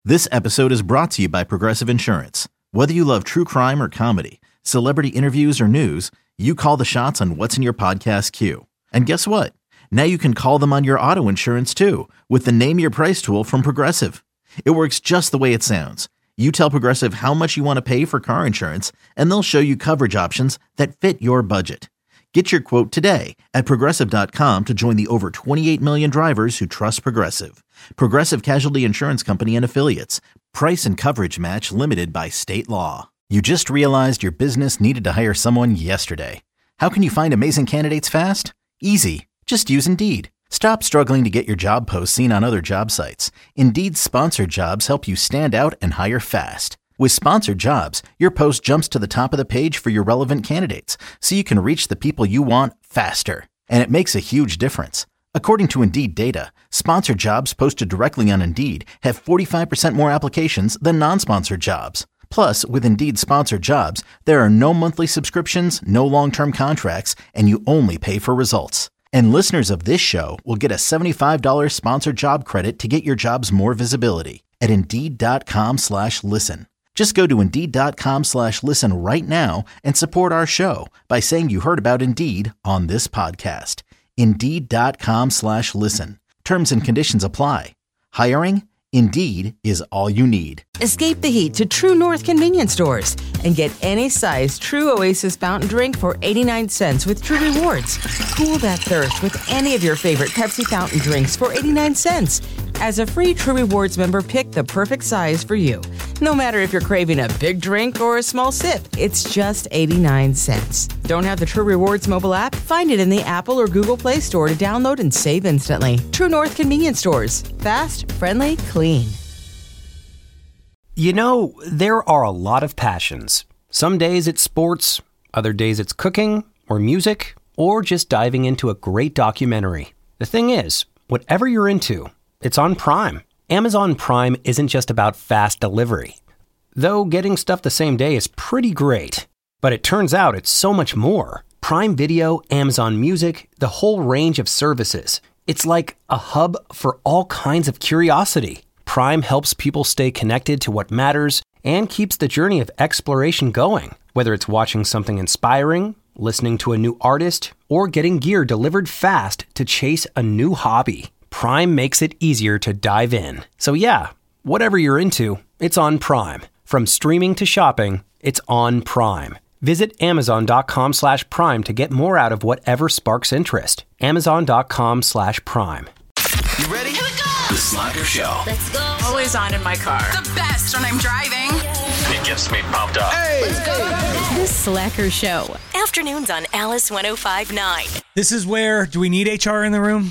This episode is brought to you by Progressive Insurance. Whether you love true crime or comedy, celebrity interviews or news, you call the shots on what's in your podcast queue. And guess what? Now you can call them on your auto insurance too with the Name Your Price tool from Progressive. It works just the way it sounds. You tell Progressive how much you want to pay for car insurance, and they'll show you coverage options that fit your budget. Get your quote today at Progressive.com to join the over 28 million drivers who trust Progressive. Progressive Casualty Insurance Company and Affiliates. Price and coverage match limited by state law. You just realized your business needed to hire someone yesterday. How can you find amazing candidates fast? Easy. Just use Indeed. Stop struggling to get your job posts seen on other job sites. Indeed's sponsored jobs help you stand out and hire fast. With sponsored jobs, your post jumps to the top of the page for your relevant candidates, so you can reach the people you want faster. And it makes a huge difference. According to Indeed data, sponsored jobs posted directly on Indeed have 45% more applications than non-sponsored jobs. Plus, with Indeed sponsored jobs, there are no monthly subscriptions, no long-term contracts, and you only pay for results. And listeners of this show will get a $75 sponsored job credit to get your jobs more visibility at Indeed.com/listen. Just go to Indeed.com/listen right now and support our show by saying you heard about Indeed on this podcast. Indeed.com/listen. Terms and conditions apply. Hiring? Indeed is all you need. Escape the heat to True North convenience stores and get any size True Oasis fountain drink for 89 cents with True Rewards. Cool that thirst with any of your favorite Pepsi fountain drinks for 89 cents. As a free True Rewards member, pick the perfect size for you. No matter if you're craving a big drink or a small sip, it's just 89 cents. Don't have the True Rewards mobile app? Find it in the Apple or Google Play Store to download and save instantly. True North convenience stores. Fast, friendly, clean. You know, there are a lot of passions. Some days it's sports, other days it's cooking, or music, or just diving into a great documentary. The thing is, whatever you're into, it's on Prime. Amazon Prime isn't just about fast delivery. Though getting stuff the same day is pretty great. But it turns out it's so much more. Prime Video, Amazon Music, the whole range of services. It's like a hub for all kinds of curiosity. Prime helps people stay connected to what matters and keeps the journey of exploration going. Whether it's watching something inspiring, listening to a new artist, or getting gear delivered fast to chase a new hobby, Prime makes it easier to dive in. So yeah, whatever you're into, it's on Prime. From streaming to shopping, it's on Prime. Visit Amazon.com/Prime to get more out of whatever sparks interest. Amazon.com/Prime. You ready? Here we go! The Slacker Show. Let's go. Always on in my car. The best when I'm driving. It gets me pumped up. Hey! Let's go. The Slacker Show. Afternoons on Alice 105.9. This is where, do we need HR in the room?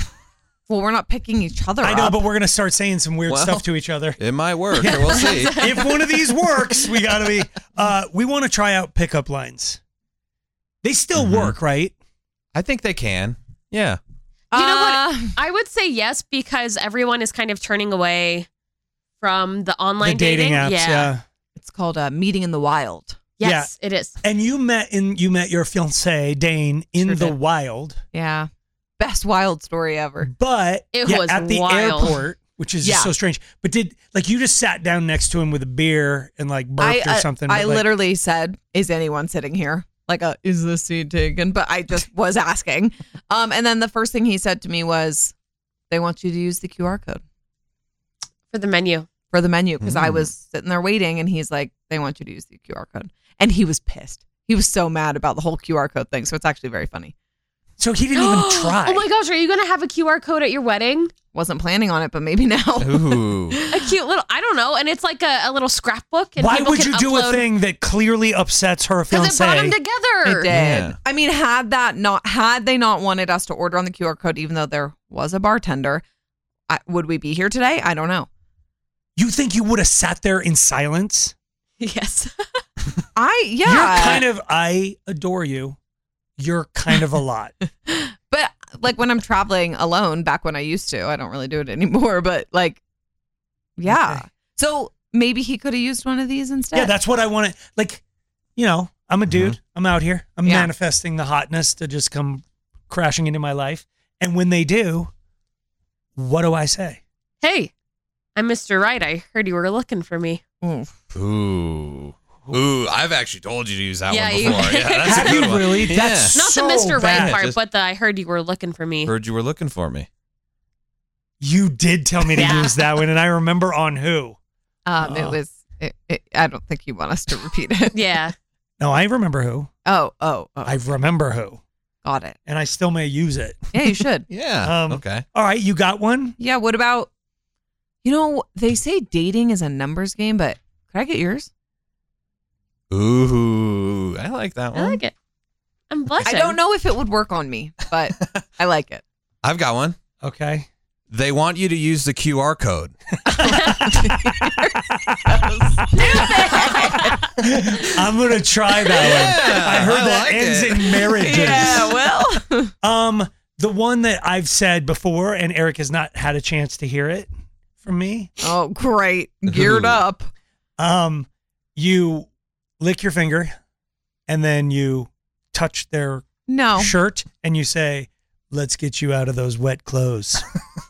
Well, we're not picking each other up. I know, but we're going to start saying some weird stuff to each other. It might work. We'll see. If one of these works, we got to be. We want to try out pickup lines. They still work, right? I think they can. Yeah. You know what? I would say yes, because everyone is kind of turning away from the online dating apps. Yeah. It's called Meeting in the Wild. Yes, it is. And you met your fiancé, Dane, in the wild. Yeah. Best wild story ever. But it was at the wild. airport, which is just so strange. But you just sat down next to him with a beer and burped or something? I literally said, "Is anyone sitting here?" Is this seat taken? But I just was asking. And then the first thing he said to me was, "They want you to use the QR code for the menu." Because I was sitting there waiting, and he's like, "They want you to use the QR code," and he was pissed. He was so mad about the whole QR code thing. So it's actually very funny. So he didn't even try. Oh my gosh, are you going to have a QR code at your wedding? Wasn't planning on it, but maybe now. Ooh. A cute little, I don't know. And it's like a little scrapbook. And why would you do a thing that clearly upsets her fiancé? Because it brought them together. It did. Yeah. I mean, had they not wanted us to order on the QR code, even though there was a bartender, would we be here today? I don't know. You think you would have sat there in silence? Yes. I adore you. You're kind of a lot. But when I'm traveling alone, back when I used to, I don't really do it anymore, but yeah. Okay. So maybe he could have used one of these instead. Yeah, that's what I wanted. I'm a dude. I'm out here. I'm manifesting the hotness to just come crashing into my life. And when they do, what do I say? Hey, I'm Mr. Right. I heard you were looking for me. Ooh. I've actually told you to use that Yeah, one you- before. Yeah, that's Have a good you one. really? Yeah. That's Not so the Mr. bad. Right part, Just- but the I heard you were looking for me. Heard you were looking for me. You did tell me to Yeah. use that one, and I remember on who. It was. I don't think you want us to repeat it. Yeah. No, I remember who. Oh. I remember who, Got it. and I still may use it. Yeah, you should. Yeah. Okay. All right, you got one? Yeah. What about? They say dating is a numbers game, but could I get yours? Ooh, I like that one. I like it. I'm blushing. I don't know if it would work on me, but I like it. I've got one. Okay. They want you to use the QR code. I'm gonna try that one. I heard that like ends it. in marriages. Yeah. Well. The one that I've said before, and Eric has not had a chance to hear it from me. Oh, great. Geared up. You lick your finger, and then you touch their No. shirt, and you say, "Let's get you out of those wet clothes."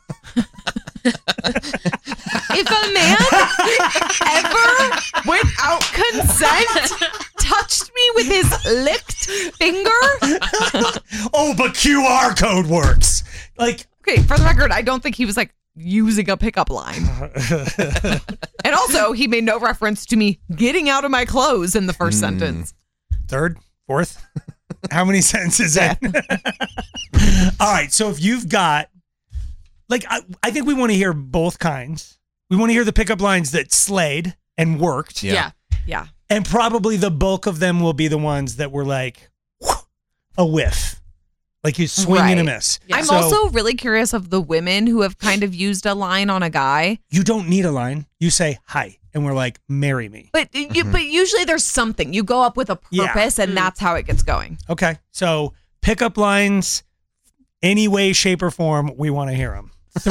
If a man ever, without consent, touched me with his licked finger, Oh, but QR code works. Like, okay, for the record, I don't think he was like using a pickup line. And also, he made no reference to me getting out of my clothes in the first sentence. third, fourth. How many sentences in? All right. So if you've got, like, I think we want to hear both kinds. We want to hear the pickup lines that slayed and worked. Yeah. Yeah. And probably the bulk of them will be the ones that were like a whiff. Like you swing and a Right. miss. I'm So also really curious of the women who have kind of used a line on a guy. you don't need a line. You say hi, and we're like, marry me. But but usually there's something. You go up with a Yeah. purpose, and that's how it gets going. Okay. So pickup lines, any way, shape, or form, we want to hear them.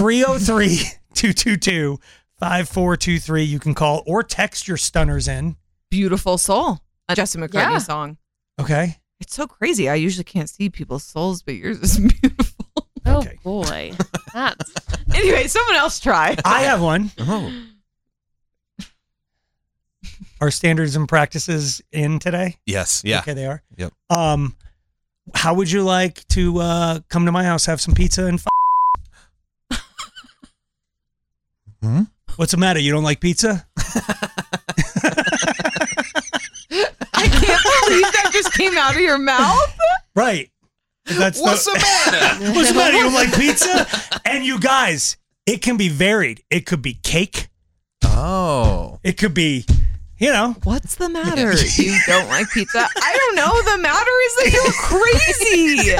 303-222-5423. You can call or text your stunners in. Beautiful Soul, a Jesse McCartney Yeah. song. Okay. It's so crazy. I usually can't see people's souls, but yours is beautiful. Oh, Okay. boy. That's. Anyway, someone else try. I have one. Oh. Our standards and practices in today. Yes. Yeah. Okay, they are. Yep. How would you like to come to my house, have some pizza, and Hmm? What's the matter? You don't like pizza? I can't believe that just came out of your mouth. Right. That's What's the matter? What's the matter? You don't like pizza? And you guys, it can be varied. It could be cake. Oh. It could be, you know. What's the matter? You don't like pizza? I don't know. The matter is that you're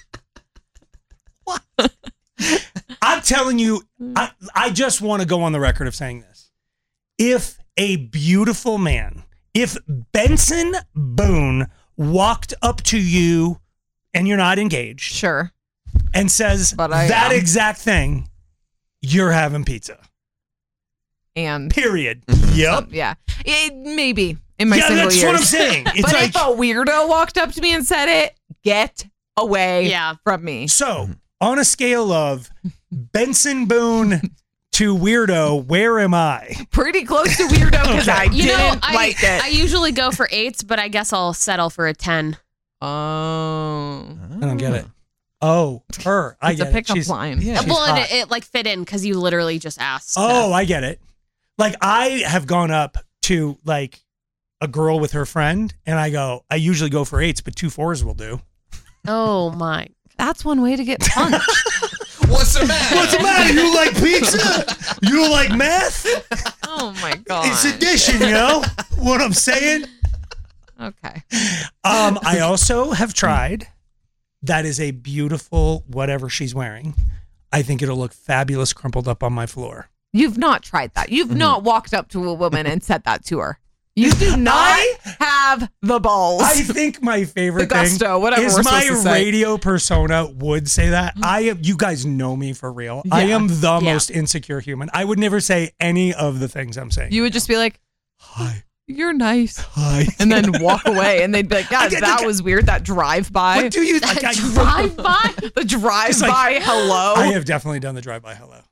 crazy. I'm telling you, I just want to go on the record of saying this. If a beautiful man, if Benson Boone walked up to you and you're not engaged Sure. and says But I that am. exact thing, you're having pizza. And Period. Yep. yeah. Maybe in my Yeah, single that's years. what I'm saying. It's But like, if a weirdo walked up to me and said it, get away Yeah. from me. so on a scale of Benson Boone to weirdo, where am I? Pretty close to weirdo because Okay. I You know, didn't I like it. usually go for 8s, but I guess I'll settle for a 10. Oh. I don't get it. Oh, her. I It's a get it. pickup She's- line. Yeah. she's Well, and hot. it like fit in because you literally just asked. Oh, I get it. Like I have gone up to like a girl with her friend, and I usually go for 8s, but 2 4s will do. Oh my. That's one way to get punched. What's the matter? What's the matter? You like pizza? You like meth? Oh my god. It's addition, you know what I'm saying? Okay. I also have tried. That is a beautiful whatever she's wearing. I think it'll look fabulous crumpled up on my floor. You've not tried that. You've not walked up to a woman and said that to her. You do not have the balls. I think my favorite The gusto, thing whatever is we're my supposed to say. radio persona would say that. You guys know me for real. I am the Yeah. most insecure human. I would never say any of the things I'm saying. You would just be like, Hi. you're nice. Hi. And then walk away. And they'd be like, yeah, that was weird. That drive-by. What do you like? Drive by. The drive-by It's like- hello. I have definitely done the drive-by hello.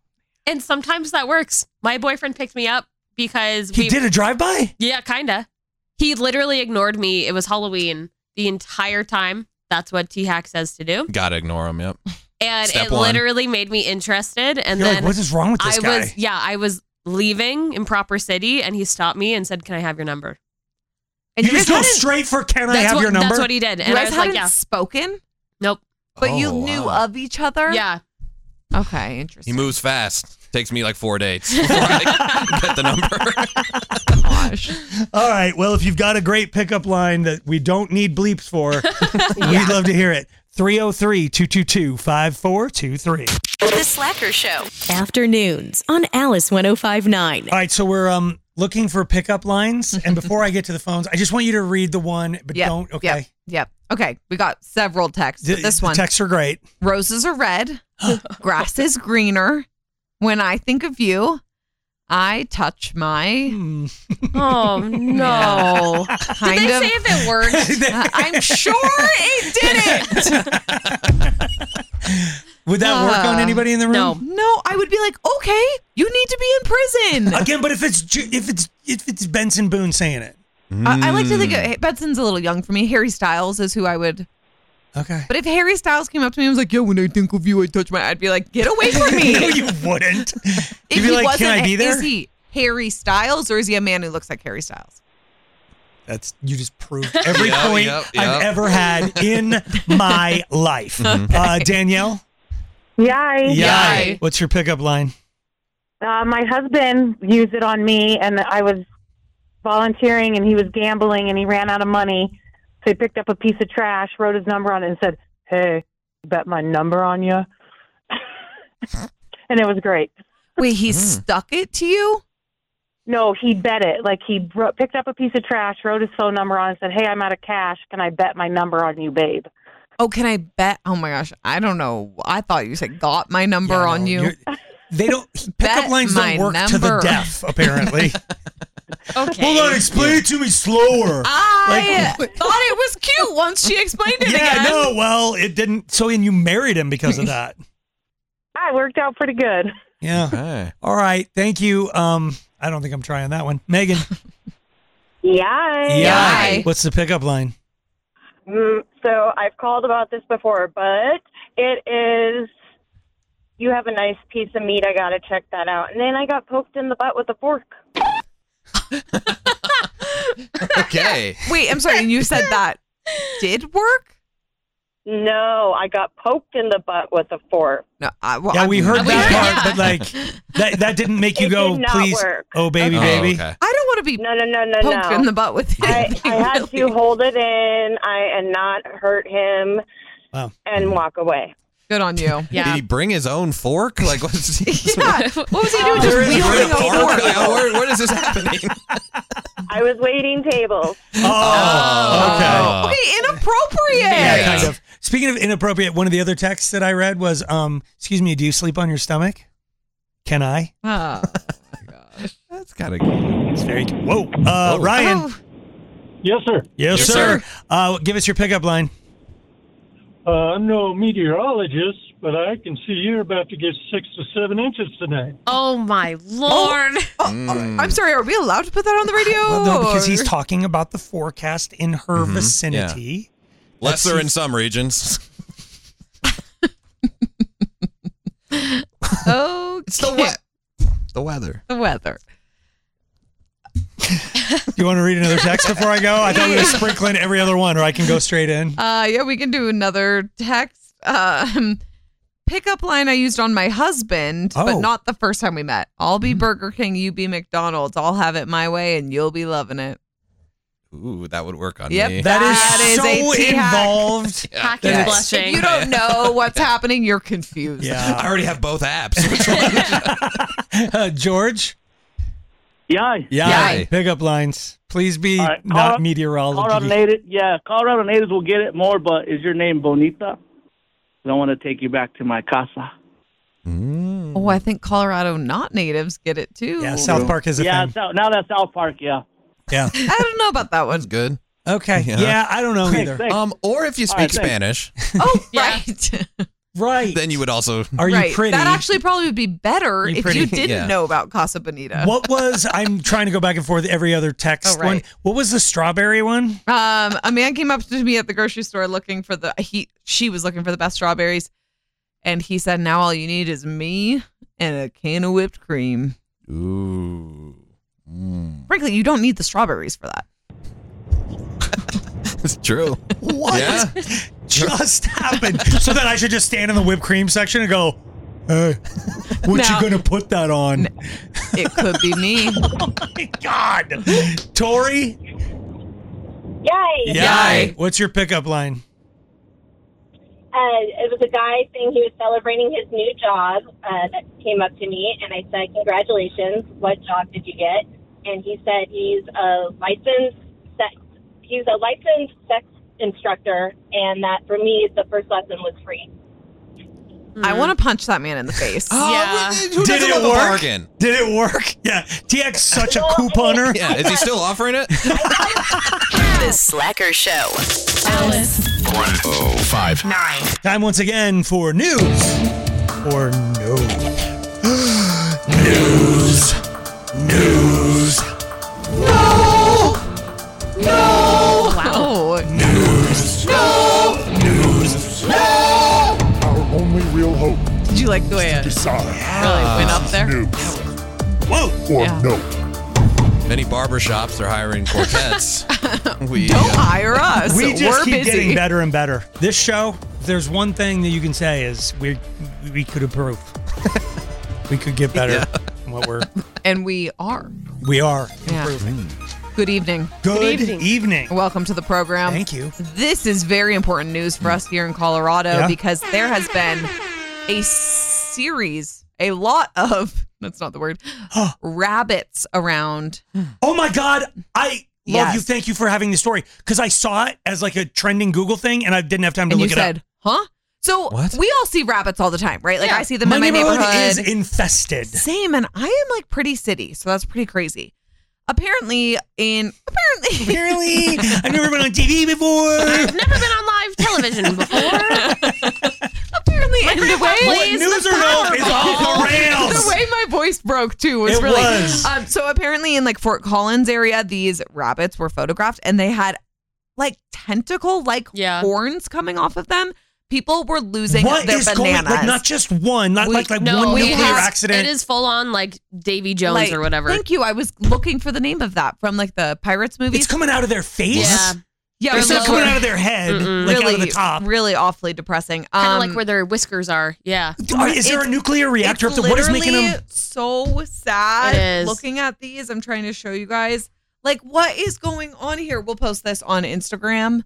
And sometimes that works. My boyfriend picked me up because He did a drive-by? Yeah, kinda. He literally ignored me. It was Halloween the entire time. That's what T-Hack says to do. Gotta ignore him, yep. And Step it one. literally made me interested. And You're then like, what is wrong with this guy? I was leaving Improper City and he stopped me and said, "Can I have your number?" And you just go straight for can I have your number? That's what he did. You And I guys was like, hadn't yeah. spoken, Nope. but you knew of each other? Yeah. Okay, interesting. He moves fast. Takes me like 4 dates before I get the number. Gosh. All right. Well, if you've got a great pickup line that we don't need bleeps for, we'd love to hear it. 303-222-5423. The Slacker Show. Afternoons on Alice 105.9. All right. So we're looking for pickup lines. And before I get to the phones, I just want you to read the one, but don't. Okay. Yep. Okay. We got several texts. But this one. The texts are great. Roses are red. Grass is greener. When I think of you, I touch my. Oh, no. Kind Did they of. say if it worked? I'm sure it didn't. Would that work on anybody in the room? No. No, I would be like, okay, you need to be in prison. Again, but if it's Benson Boone saying it. I like to think Benson's a little young for me. Harry Styles is who I would. Okay. But if Harry Styles came up to me and was like, "Yo, when I think of you, I touch my," I'd be like, "Get away from me!" No, you wouldn't. If You'd be he like, wasn't, "Can I be there?" Is he Harry Styles or is he a man who looks like Harry Styles? You just proved every point I've ever had in my life. Danielle? Yay. Yay. What's your pickup line? My husband used it on me, and I was volunteering, and he was gambling, and he ran out of money. So he picked up a piece of trash, wrote his number on it, and said, "Hey, bet my number on you." And it was great. Wait, he stuck it to you? No, he bet it. Like he picked up a piece of trash, wrote his phone number on it, and said, "Hey, I'm out of cash. Can I bet my number on you, babe?" Oh, can I bet? Oh my gosh, I don't know. I thought you said got my number on you. They don't. Pickup lines don't work to the deaf, apparently. Okay. Hold on, explain it to me slower. I thought it was cute once she explained it again. Yeah, no, well, it didn't. So, and you married him because of that. It worked out pretty good. Yeah. Okay. All right. Thank you. I don't think I'm trying that one. Megan. Yay. What's the pickup line? So I've called about this before, but it is, "You have a nice piece of meat. I got to check that out." And then I got poked in the butt with a fork. Okay. Wait, I'm sorry. You said that did work? No, I got poked in the butt with a fork. No, we heard that part, but like that didn't make you It go, did not please, work. oh baby, baby. Okay. I don't want to be No. poked in the butt with it. I had to hold it in and not hurt him and walk away. Good on you. Did he bring his own fork? Like, what's he? Yeah. What was he doing? Just Where is he wielding in a a park? fork. What is this happening? I was waiting tables. Oh, okay. Okay, inappropriate. Yeah, kind of. Speaking of inappropriate, one of the other texts that I read was, excuse me, do you sleep on your stomach? Can I? Oh, That's kind of cool. It's very cool. Whoa. Ryan. Yes, sir. Yes, sir. Give us your pickup line. I'm no meteorologist, but I can see you're about to get 6 to 7 inches tonight. Oh, my Lord. I'm sorry. Are we allowed to put that on the radio? Well, no, because he's talking about the forecast in her vicinity. Yeah. Lesser in some regions. Oh, it's the weather. The weather. You want to read another text before I go? I thought we were sprinkling every other one, or I can go straight in. Yeah, we can do another text. Pickup line I used on my husband, but not the first time we met. I'll be Burger King, you be McDonald's. I'll have it my way, and you'll be loving it. Ooh, that would work on Yep, me. that is so a T-hack. involved. Hack is blushing. If you don't know what's happening, you're confused. Yeah. I already have both apps. Which one? George? Yay. Yeah. Pickup lines. Please be not meteorology. Colorado natives will get it more, but is your name Bonita? I want to take you back to my casa. Oh, I think Colorado not natives get it too. Yeah, South Park is a thing. Now that's South Park, yeah. Yeah. I don't know about that one. That's good. Okay. Yeah, I don't know either. Or if you speak Spanish. Oh, right. Right. then you would also. Are you pretty? That actually probably would be better if pretty? you didn't Yeah. know about Casa Bonita. I'm trying to go back and forth every other text one. What was the strawberry one? A man came up to me at the grocery store looking for she was looking for the best strawberries. And he said, now all you need is me and a can of whipped cream. Ooh. Frankly, you don't need the strawberries for that. It's true. What Yeah. just happened? So then I should just stand in the whipped cream section and go, hey, what Now- you gonna put that on? It could be me. Oh my God. Tori? Yay! Yay. What's your pickup line? It was a guy saying he was celebrating his new job that came up to me, and I said, congratulations, what job did you get? And he said he's a licensed sex instructor, and that for me, the first lesson was free. I want to punch that man in the face. Yeah. Who Did doesn't it love a work? bargain? Did it work? Yeah. TX such a couponer. Yeah. Is he still offering it? The Slacker Show. Alice. 105. Time once again for news or no. News. Wow. Our only real hope Did you like the way it decide really went up there? news Whoa. or Yeah. no. Many barbershops are hiring quartets. We Don't hire us. We just We're keep busy. getting better and better. This show, if there's one thing that you can say is we could improve. We could get better. in What And we are. we are Yeah. improving. Good evening. Good evening. Welcome to the program. Thank you. This is very important news for us here in Colorado Yeah. because there has been a lot of, that's not the word, rabbits around. Oh my God. I love Yes. you. Thank you for having the story. Because I saw it as like a trending Google thing and I didn't have time to And look you it said, up. huh? So What? we all see rabbits all the time, right? Like I see them in my neighborhood neighborhood. is infested. Same, and I am like pretty city, so that's pretty crazy. Apparently, I've never been on TV before. I've never been on live television before. apparently, and the way What News or no is off the rails. the way my voice broke too was It really. was. So apparently, in like Fort Collins area, these rabbits were photographed, and they had like tentacle-like horns coming off of them. People were losing What their is bananas. going? Like not just one, not like No, one we nuclear have- accident. It is full on like Davy Jones Like, or whatever. Thank you. I was looking for the name of that from like the Pirates movies. It's coming out of their face. Yeah. Yeah, It's not coming out of their head, like out of the top. Really awfully depressing. Kind of like where their whiskers are. Yeah. Is there a nuclear reactor up there? What is making them? So sad. It is. Looking at these, I'm trying to show you guys. Like, what is going on here? We'll post this on Instagram.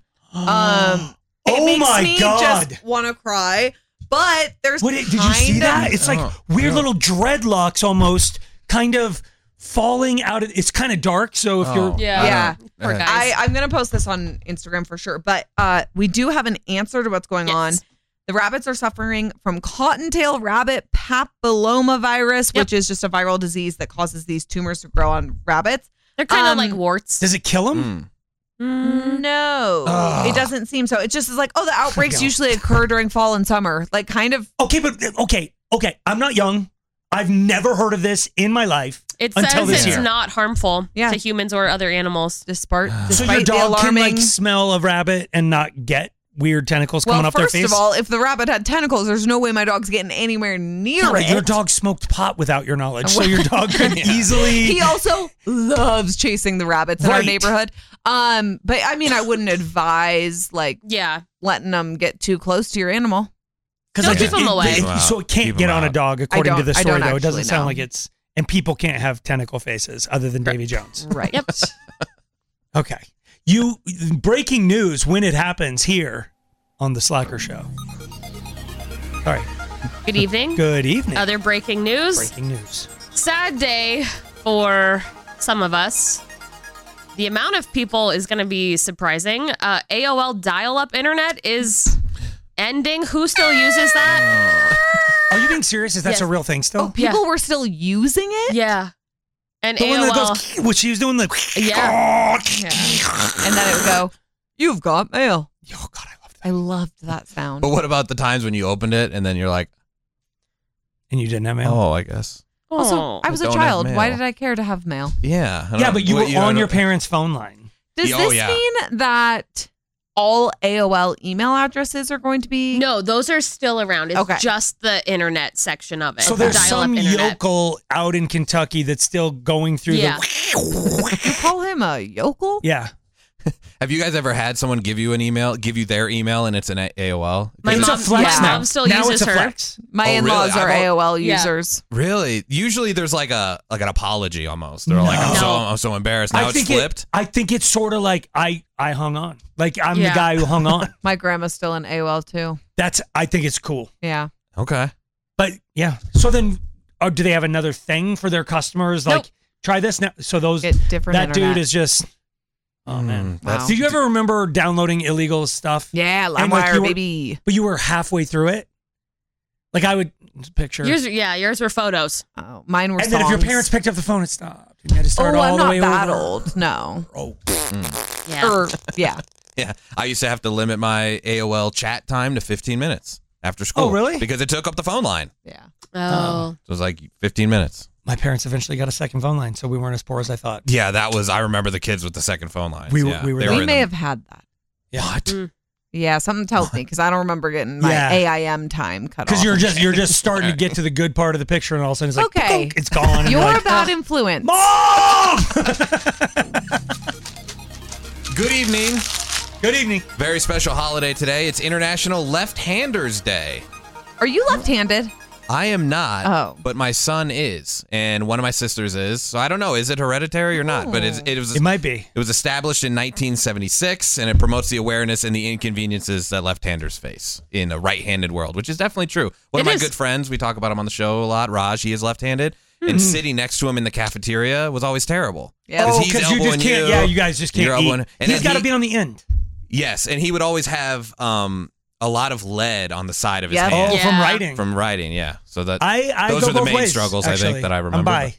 It Oh makes my me God. just want to cry. But there's Did you see that? It's like weird little dreadlocks almost, kind of falling out of. It's kind of dark, so if you're Yeah. Poor guys. I'm going to post this on Instagram for sure. But we do have an answer to what's going on. The rabbits are suffering from cottontail rabbit papillomavirus, which is just a viral disease that causes these tumors to grow on rabbits. They're kind of like warts. Does it kill them? No, Ugh. it doesn't seem so. It just is like, oh, the outbreaks usually occur during fall and summer. Like kind of. Okay, but okay. I'm not young. I've never heard of this in my life It until says this it's year. not harmful to humans or other animals. Despite So your the dog can alarming. like smell a rabbit and not get weird tentacles coming Well, up their first face. of all, if the rabbit had tentacles, there's no way my dog's getting anywhere near Yeah, but it. your dog smoked pot without your knowledge, so your dog could easily. He also loves chasing the rabbits in our Right. neighborhood. But I mean, I wouldn't advise like letting them get too close to your animal. Don't keep them away. So it can't get on a dog, according to the I story, don't though. It doesn't actually sound know. like it's. And people can't have tentacle faces other than Davy Jones. Right. Yep. Okay. Breaking news when it happens here on the Slacker Show. All right. Good evening. Good evening. Other breaking news. Breaking news. Sad day for some of us. The amount of people is going to be surprising. AOL dial-up internet is ending. Who still uses that? Are you being serious? Is that a real thing still? People were still using it? Yeah. And The one that AOL. goes, what she was doing, the. Yeah. And then it would go, you've got mail. Oh, God, I love I loved that sound. But what about the times when you opened it and then you're like, and you didn't have mail? oh, I guess. Also, I was a don't have child. Why mail. did I care to have mail? Yeah. I Yeah, don't- but you what- were don't on know- your parents' phone line. Does Oh, this yeah. mean that all AOL email addresses are going to be? No, those are still around. It's Okay. just the internet section of it. So the there's dial-up some internet. yokel out in Kentucky that's still going through Yeah. You call him a yokel? Yeah. Have you guys ever had someone give you their email, and it's an AOL? My It's mom, a flex yeah, now. mom still now uses it's a her. flex. My Oh, in-laws really? are I've AOL Yeah. users. Really? Usually there's like an apology almost. They're like, I'm so embarrassed. Now it's flipped. I think it's sort of like I hung on. Like I'm Yeah. the guy who hung on. My grandma's still in AOL too. I think it's cool. Yeah. Okay. But yeah. So then, do they have another thing for their customers? Like, Nope. try this now. So those Get different that internet. dude is just. Oh man. Wow. Did you ever remember downloading illegal stuff? Yeah, And, like, LimeWire, you were- baby. But you were halfway through it. Like I would picture. Yours were photos. Oh, mine were and songs. then if your parents picked up the phone, it stopped. And you had to start all I'm the not way that over. old. No. Oh. Yeah. Yeah. Yeah. I used to have to limit my AOL chat time to 15 minutes after school. Oh, really? Because it took up the phone line. Yeah. Oh. So it was like 15 minutes. My parents eventually got a second phone line, so we weren't as poor as I thought. Yeah, I remember the kids with the second phone lines. We were- yeah, we were they there. were We in may the- have had that. Yeah. What? Yeah, something tells me because I don't remember getting my Yeah. AIM time cut off. Because you're just starting to get to the good part of the picture, and all of a sudden it's like, Okay. "Punk," it's gone. And You're you're a like, bad influence. Mom! Good evening. Good evening. Very special holiday today. It's International Left-Handers Day. Are you left-handed? I am not, Oh. but my son is, and one of my sisters is. So I don't know, is it hereditary or not? But It might be. It was established in 1976, and it promotes the awareness and the inconveniences that left-handers face in a right-handed world, which is definitely true. One of my good friends, we talk about him on the show a lot, Raj, he is left-handed, and sitting next to him in the cafeteria was always terrible. Yeah. Oh, he's because you just elbowing can't. Yeah, you guys just can't you're eat. elbowing- and He's then got to be on the end. Yes, and he would always have a lot of lead on the side of his Yep. hand. Oh, from writing. From writing, yeah. So that I those go are the both main ways, struggles I actually. think that I remember. I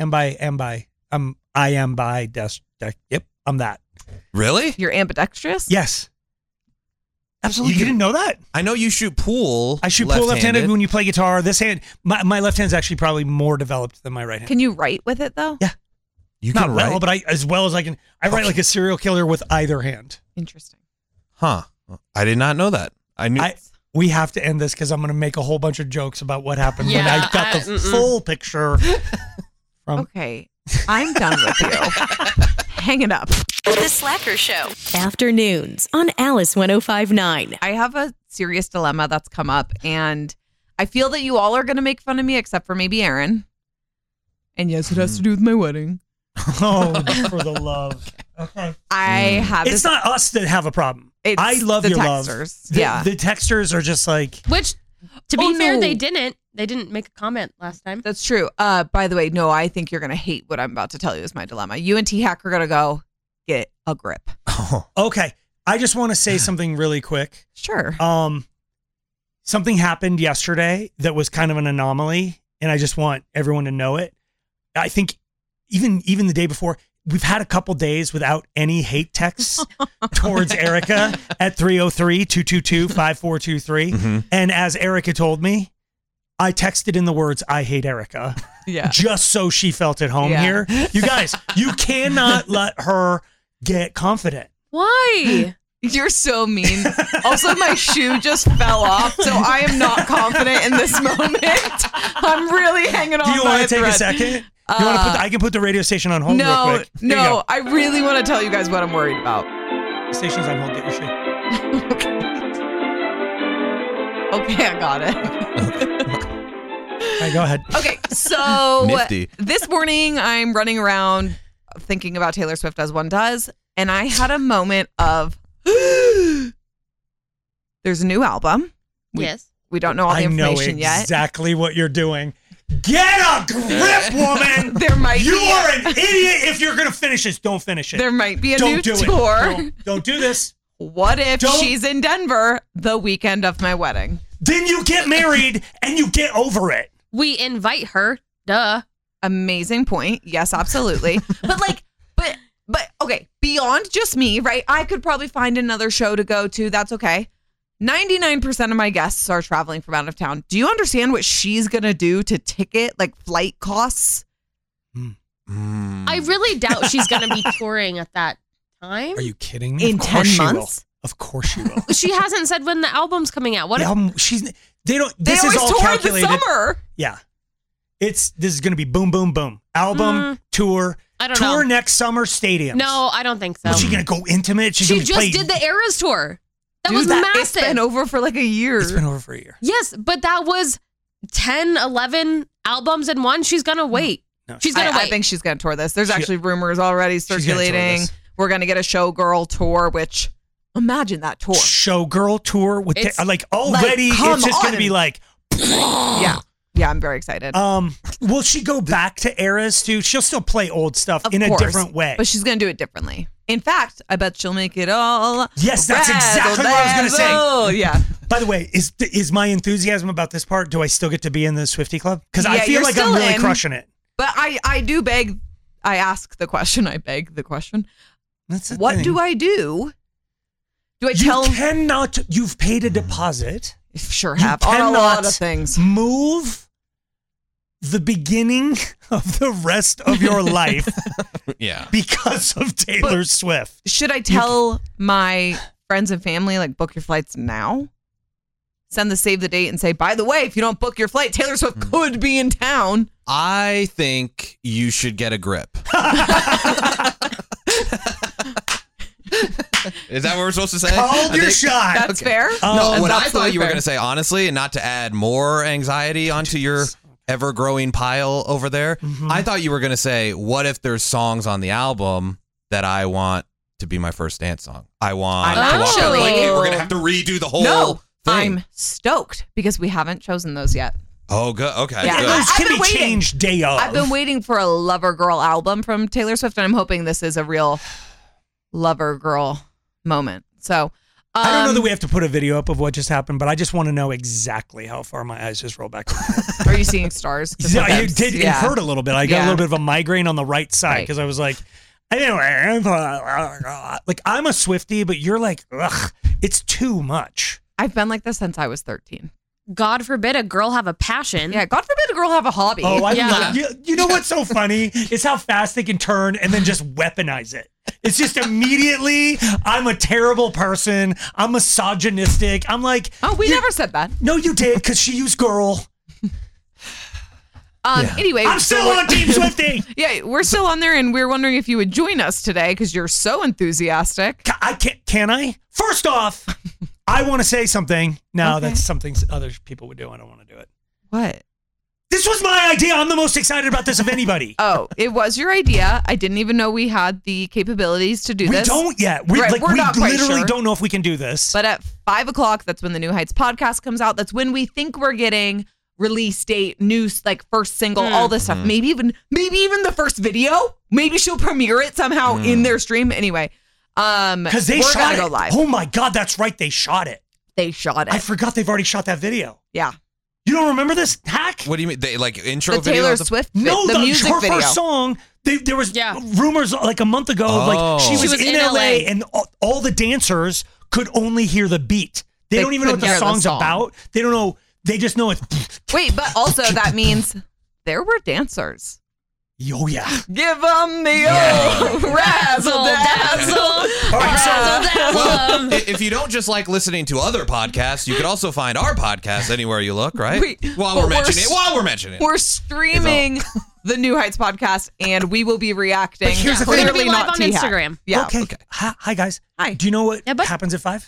am by desk. Yep, I'm that. Really? You're ambidextrous? Yes. Absolutely. You didn't know that? I know you shoot pool. I shoot pool left-handed when you play guitar. This hand, my left hand's actually probably more developed than my right hand. Can you write with it though? Yeah. You Not can well, write? but as well as I can. I write like a serial killer with either hand. Interesting. Huh. I did not know that. I knew. We have to end this because I'm going to make a whole bunch of jokes about what happened when Yeah, I got the full picture. Okay. I'm done with you. Hang it up. The Slacker Show. Afternoons on Alice 105.9. I have a serious dilemma that's come up, and I feel that you all are going to make fun of me, except for maybe Aaron. And yes, it has to do with my wedding. Oh, for the love. Okay. I have It's this. not us that have a problem. It's I love the your texters. love. Yeah. The texters are just like. Which, to be Oh, fair, no. they didn't make a comment last time. That's true. By the way, no, I think you're going to hate what I'm about to tell you is my dilemma. You and T-Hack are going to go get a grip. Okay. I just want to say something really quick. Sure. Something happened yesterday that was kind of an anomaly, and I just want everyone to know it. I think even the day before, we've had a couple days without any hate texts towards Erica at 303-222-5423. And as Erica told me, I texted in the words, "I hate Erica." Yeah. Just so she felt at home Yeah. here. You guys, you cannot let her get confident. Why? You're so mean. Also, my shoe just fell off, so I am not confident in this moment. I'm really hanging on. Do you by want a to take thread. a second? You want to put? I can put the radio station on hold real No, quick. Here you no, go. I really want to tell you guys what I'm worried about. The station's on hold. Get your shoe. Okay, I got it. All right, go ahead. Okay, so Nifty. this morning I'm running around thinking about Taylor Swift as one does, and I had a moment of there's a new album. Yes. We don't know all the I know information yet. exactly what you're doing. Get a grip, woman. There might You be are an idiot. If you're gonna finish this, don't finish it. There might be a Don't new do tour. it. Don't do this. What if Don't- she's in Denver the weekend of my wedding? Then you get married and you get over it. We invite her. Duh. Amazing point. Yes, absolutely. but okay, beyond just me, right? I could probably find another show to go to. That's okay. 99% of my guests are traveling from out of town. Do you understand what she's going to do to ticket, like flight costs? I really doubt she's going to be touring at that time. Are you kidding me? In 10 months? Of course she will. She hasn't said when the album's coming out. What? The album, this is all tour calculated. In the summer. Yeah. This is going to be boom, boom, boom. Album, tour. I don't tour know. next summer, stadiums. No, I don't think so. Is she going to go intimate? She just did the Eras tour. That was It's massive. been over for like a year. It's been over for a year. Yes, but that was 10, 11 albums in one. She's going to wait. No, she's going to wait. I think she's going to tour this. There's actually rumors already gonna tour circulating. this. We're going to get a showgirl tour, which imagine that tour. Showgirl tour with It's already like, come it's just going to on. be like Yeah, I'm very excited. will she go back to Eras too? She'll still play old stuff Of in course, a different way. but she's going to do it differently. In fact, I bet she'll make it all. Yes, that's exactly what I was going to say. razzle-dazzle. Yeah. By the way, is my enthusiasm about this part? Do I still get to be in the Swiftie Club? Because I Yeah, feel you're like I'm still really in. crushing it. But I do beg. I ask the question. I beg the question. That's the What thing. do I do? Do I You tell? cannot. You've paid a deposit. Sure You have on a lot cannot of things. Move the beginning of the rest of your life Yeah. because of Taylor Swift. Should I tell my friends and family, like, book your flights now? Send the save the date and say, by the way, if you don't book your flight, Taylor Swift could be in town. I think you should get a grip. Is that what we're supposed to say? Hold your shot. That's fair. No, That's what I absolutely thought you were fair. going to say, honestly, and not to add more anxiety onto your ever-growing pile over there, I thought you were going to say, what if there's songs on the album that I want to be my first dance song? I want to walk out Actually- like, hey, we're going to have to redo the whole No, thing. I'm stoked because we haven't chosen those yet. Oh, good. Okay, Yeah. good. Those I've can been be waiting. changed day of. I've been waiting for a Lover Girl album from Taylor Swift, and I'm hoping this is a real Lover Girl moment. So I don't know that we have to put a video up of what just happened, but I just want to know exactly how far my eyes just rolled back. Are you seeing stars? 'Cause Yeah, sometimes- it did. It yeah. hurt a little bit. I got a Yeah. little bit of a migraine on the right side Right. because I was like, anyway, like I'm a Swiftie, but you're like, ugh, it's too much. I've been like this since I was 13. God forbid a girl have a passion. Yeah, God forbid a girl have a hobby. Oh, I Yeah. love you know what's so funny? It's how fast they can turn and then just weaponize it. It's just immediately, I'm a terrible person. I'm misogynistic. I'm like, Oh, we never said that. no, you did because she used girl. Anyway, I'm still on Team Swiftie. Yeah, we're still on there, and we're wondering if you would join us today because you're so enthusiastic. Can I? First off, I want to say something. No, Okay. that's something other people would do. I don't want to do it. What? This was my idea. I'm the most excited about this of anybody. Oh, it was your idea. I didn't even know we had the capabilities to do We this. don't yet. We, Right, like, we're we not quite literally sure. don't know if we can do this. But at 5 o'clock, that's when the New Heights podcast comes out. That's when we think we're getting release date, news, like first single, all this stuff. Maybe even the first video. Maybe she'll premiere it somehow in their stream. Anyway, because they we're shot gonna it. go live. Oh my God, that's right. They shot it. They shot it. I forgot they've already shot that video. Yeah. You don't remember this hack? What do you mean? They like intro The video? Taylor of the- Swift, No, the music her video. first song. There was rumors like a month ago. Oh. Like she was, was in in LA, LA. and all the dancers could only hear the beat. They don't even know what couldn't the hear the song's song. about. They don't know. They just know it's. Wait, but also that means there were dancers. Oh yeah. Give them the old razzle dazzle. All right, so Well, if you don't just like listening to other podcasts, you could also find our podcast anywhere you look, right? While we're mentioning it. We're streaming the New Heights podcast, and we will be reacting. But here's the We're thing. going to be Clearly live not on T-Hack. Instagram. Yeah. Okay. Hi guys. Hi. Do you know what Yeah, but- happens at 5?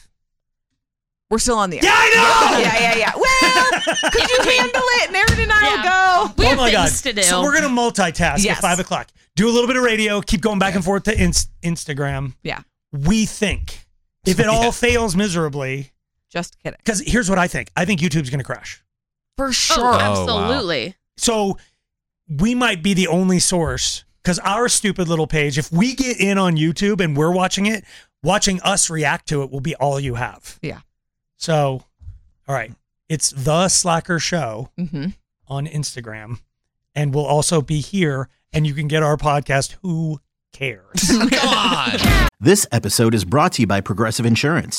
We're still on the air. Yeah, I know. Yeah. Well, could you handle it? Aaron and I will go. We Oh have my God. things to do. So we're gonna multitask Yes. at 5 o'clock. Do a little bit of radio. Keep going back and forth to Instagram. Yeah. We think if it all fails miserably, Just kidding. because here's what I think. I think YouTube's gonna crash. For Oh, sure. absolutely. So we might be the only source because our stupid little page, if we get in on YouTube and we're watching it, watching us react to it will be all you have. Yeah. So, all right. It's The Slacker Show Mm-hmm. on Instagram. And we'll also be here and you can get our podcast. Who cares? Come on. This episode is brought to you by Progressive Insurance.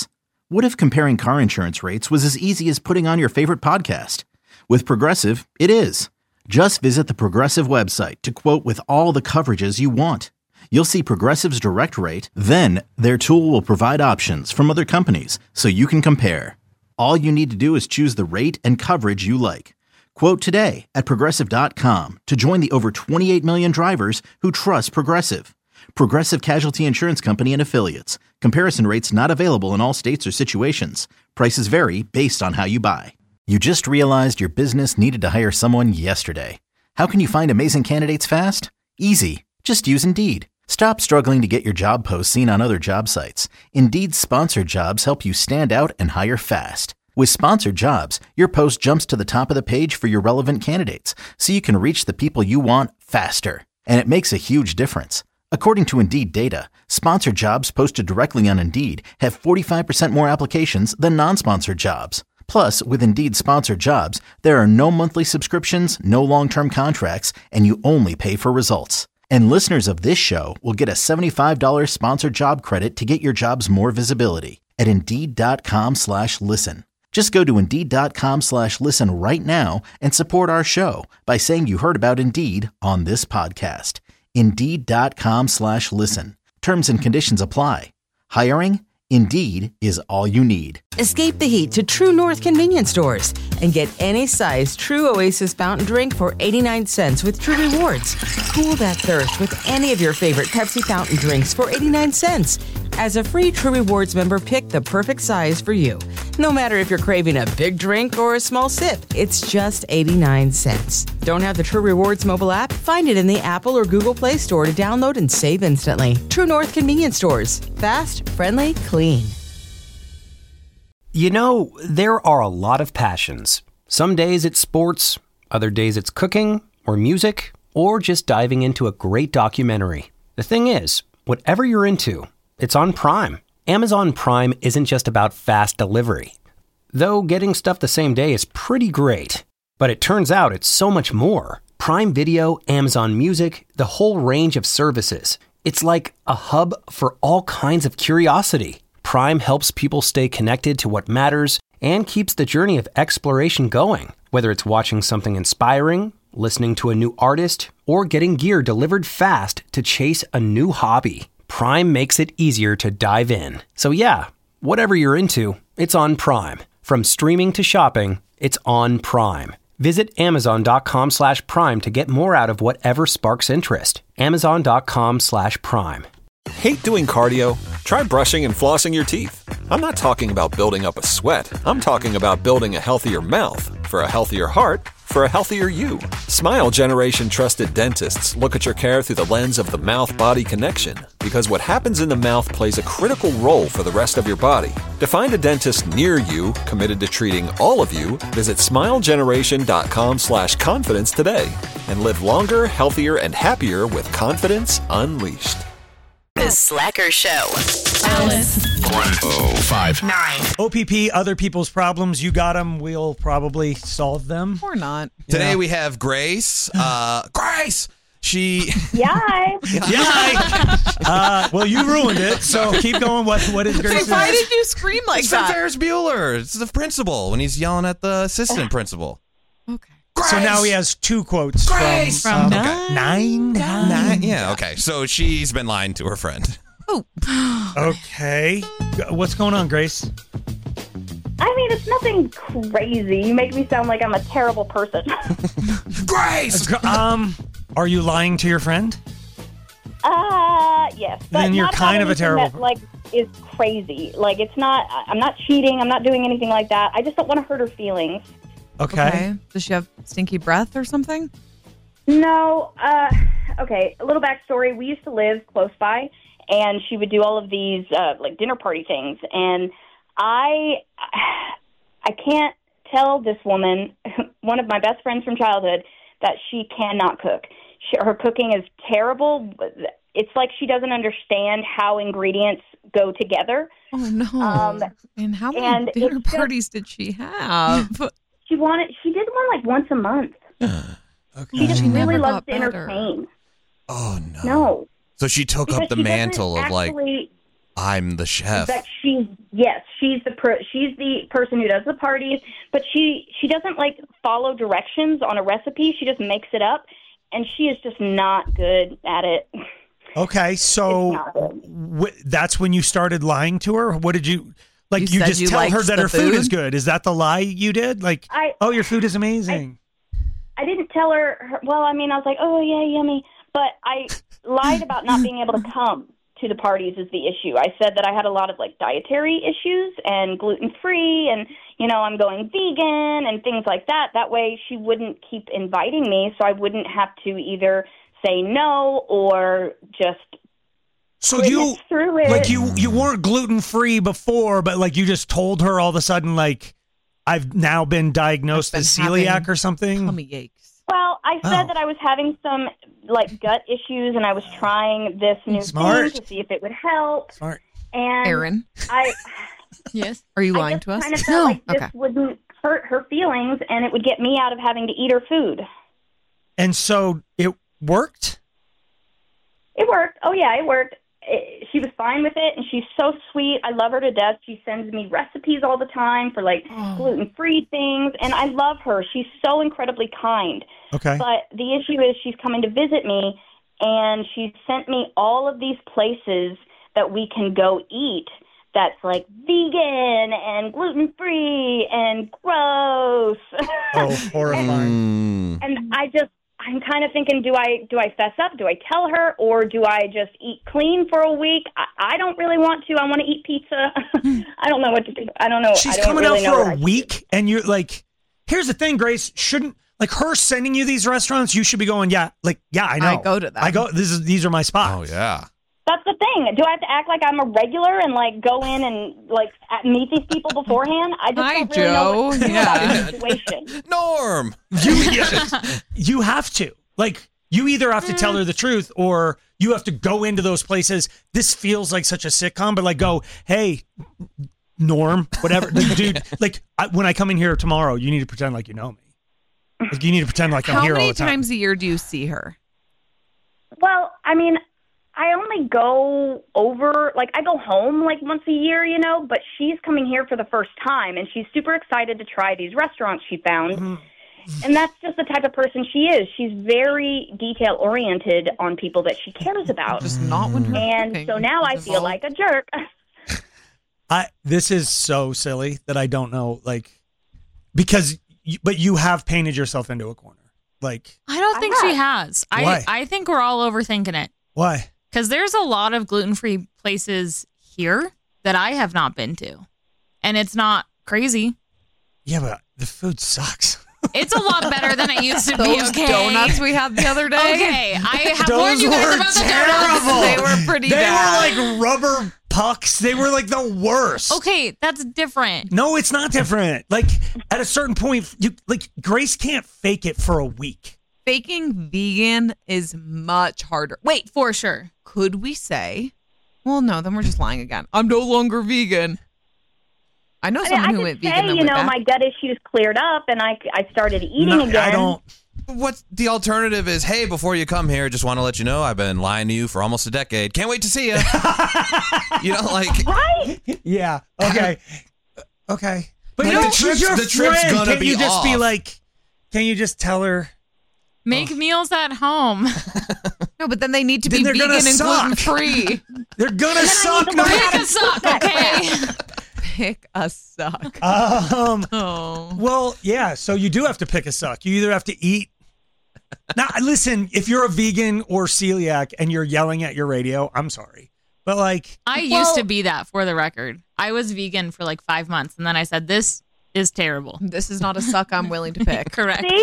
What if comparing car insurance rates was as easy as putting on your favorite podcast? With Progressive, it is. Just visit the Progressive website to quote with all the coverages you want. You'll see Progressive's direct rate, then their tool will provide options from other companies so you can compare. All you need to do is choose the rate and coverage you like. Quote today at Progressive.com to join the over 28 million drivers who trust Progressive. Progressive Casualty Insurance Company and Affiliates. Comparison rates not available in all states or situations. Prices vary based on how you buy. You just realized your business needed to hire someone yesterday. How can you find amazing candidates fast? Easy. Just use Indeed. Stop struggling to get your job posts seen on other job sites. Indeed's sponsored jobs help you stand out and hire fast. With sponsored jobs, your post jumps to the top of the page for your relevant candidates, so you can reach the people you want faster. And it makes a huge difference. According to Indeed data, sponsored jobs posted directly on Indeed have 45% more applications than non-sponsored jobs. Plus, with Indeed sponsored jobs, there are no monthly subscriptions, no long-term contracts, and you only pay for results. And listeners of this show will get a $75 sponsored job credit to get your jobs more visibility at Indeed.com/listen. Just go to Indeed.com/listen right now and support our show by saying you heard about Indeed on this podcast. Indeed.com/listen. Terms and conditions apply. Hiring? Indeed is all you need. Escape the heat to True North convenience stores and get any size True Oasis fountain drink for 89 cents with True Rewards. Cool that thirst with any of your favorite Pepsi fountain drinks for 89 cents. As a free True Rewards member, pick the perfect size for you. No matter if you're craving a big drink or a small sip, it's just 89 cents. Don't have the True Rewards mobile app? Find it in the Apple or Google Play Store to download and save instantly. True North convenience stores. Fast, friendly, clean. You know, there are a lot of passions. Some days it's sports, other days it's cooking or music, or just diving into a great documentary. The thing is, whatever you're into, it's on Prime. Amazon Prime isn't just about fast delivery. Though getting stuff the same day is pretty great. But it turns out it's so much more. Prime Video, Amazon Music, the whole range of services. It's like a hub for all kinds of curiosity. Prime helps people stay connected to what matters and keeps the journey of exploration going. Whether it's watching something inspiring, listening to a new artist, or getting gear delivered fast to chase a new hobby. Prime makes it easier to dive in. So yeah, whatever you're into, it's on Prime. From streaming to shopping, it's on Prime. Visit Amazon.com/Prime to get more out of whatever sparks interest. Amazon.com/Prime. Hate doing cardio? Try brushing and flossing your teeth. I'm not talking about building up a sweat. I'm talking about building a healthier mouth for a healthier heart for a healthier you. Smile Generation trusted dentists look at your care through the lens of the mouth-body connection, because what happens in the mouth plays a critical role for the rest of your body. To find a dentist near you committed to treating all of you, visit smilegeneration.com/confidence today and live longer, healthier, and happier with confidence unleashed. The Slacker Show. Alice. 1059. OPP, other people's problems. You got them. We'll probably solve them. Or not. Today we have Grace. Grace! She. Yay! Well, you ruined it, so keep going. What is Grace? Why did you scream like It's that? from Ferris Bueller. It's the principal when he's yelling at the assistant principal. Okay. Grace! So now he has two quotes Grace! from Nine. Nine. Yeah, okay. So she's been lying to her friend. Oh. Okay. What's going on, Grace? I mean, it's nothing crazy. You make me sound like I'm a terrible person. Grace! Are you lying to your friend? Yes. But Then you're not kind of a anything terrible that, like, is crazy. Like, it's not, I'm not cheating. I'm not doing anything like that. I just don't want to hurt her feelings. Okay. Does she have stinky breath or something? No. Okay, a little backstory. We used to live close by, and she would do all of these, like, dinner party things. And I can't tell this woman, one of my best friends from childhood, that she cannot cook. Her cooking is terrible. It's like she doesn't understand how ingredients go together. Oh, no. And how many dinner parties did she have? She did one like once a month. Okay. She just She really never loves got to better. entertain. Oh, no. No. So she took up Because the she doesn't mantle of, like, actually- I'm the chef. That she's Yes, she's the person who does the parties, but she doesn't like follow directions on a recipe. She just makes it up, and she is just not good at it. Okay, so that's when you started lying to her? What did you like? You just tell her that her food is good. Is that the lie you did? Like, oh, your food is amazing. I didn't tell her. Well, I mean, I was like, oh yeah, yummy, but I lied about not being able to come to the parties is the issue. I said that I had a lot of like dietary issues and gluten-free and, I'm going vegan and things like that. That way she wouldn't keep inviting me, so I wouldn't have to either say no or just so you through it. Like you weren't gluten-free before, but like you just told her all of a sudden like I've now been diagnosed as celiac or something. Tummy aches. Well, I said that I was having some like gut issues, and I was trying this new thing to see if it would help. Smart. And Erin, yes. Are you lying to us? I just kind of felt like this wouldn't hurt her feelings, and it would get me out of having to eat her food. And so it worked? It worked. Oh yeah, it worked. She was fine with it, and she's so sweet. I love her to death. She sends me recipes all the time for like gluten-free things, and I love her. She's so incredibly kind. Okay. But the issue is she's coming to visit me, and she sent me all of these places that we can go eat that's like vegan and gluten-free and gross. Oh, horrifying. And I'm kind of thinking, do I fess up? Do I tell her, or do I just eat clean for a week? I don't really want to. I want to eat pizza. I don't know what to do. I don't know. She's coming out for a week, and you're like, here's the thing, Grace. Shouldn't like her sending you these restaurants? You should be going, I know. I go to them. These are my spots. Oh yeah. That's the thing. Do I have to act like I'm a regular and like go in and like meet these people beforehand? I just don't really know what to do about the situation. Norm. You have to. Like, you either have to tell her the truth or you have to go into those places. This feels like such a sitcom, but like go, hey, Norm, whatever. Like, dude, like when I come in here tomorrow, you need to pretend like you know me. Like, you need to pretend like I'm here all the time. How many times a year do you see her? Well, I mean, I only go over, like, I go home, like, once a year, but she's coming here for the first time, and she's super excited to try these restaurants she found, and that's just the type of person she is. She's very detail-oriented on people that she cares about. Just not when her And so now I feel like a jerk. This is so silly that I don't know, like, but you have painted yourself into a corner. Like, I don't think she has. Why? I think we're all overthinking it. Why? Because there's a lot of gluten-free places here that I have not been to. And it's not crazy. Yeah, but the food sucks. It's a lot better than it used to be, Those okay? donuts we had the other day. Okay, I have warned you guys about the donuts. They were pretty bad. They were like rubber pucks. They were like the worst. Okay, that's different. No, it's not different. Like, at a certain point, Grace can't fake it for a week. Faking vegan is much harder. Wait, for sure. Could we say, well, no, then we're just lying again. I'm no longer vegan. I know someone who went vegan. My gut issues cleared up and I started eating again. I don't. What the alternative is, hey, before you come here, just want to let you know I've been lying to you for almost a decade. Can't wait to see you. Right? Yeah. Okay. Okay. But she's your friend. Trip's gonna Can't be you just off. be like, can you just tell her? Make meals at home. No, but then they need to be vegan and gluten-free. They're gonna suck. Pick a suck, okay? Pick a suck. Well, yeah, so you do have to pick a suck. You either have to eat. Now, listen, if you're a vegan or celiac and you're yelling at your radio, I'm sorry. But like... I used to be that, for the record. I was vegan for like 5 months, and then I said, this is terrible. This is not a suck I'm willing to pick. Correct. See?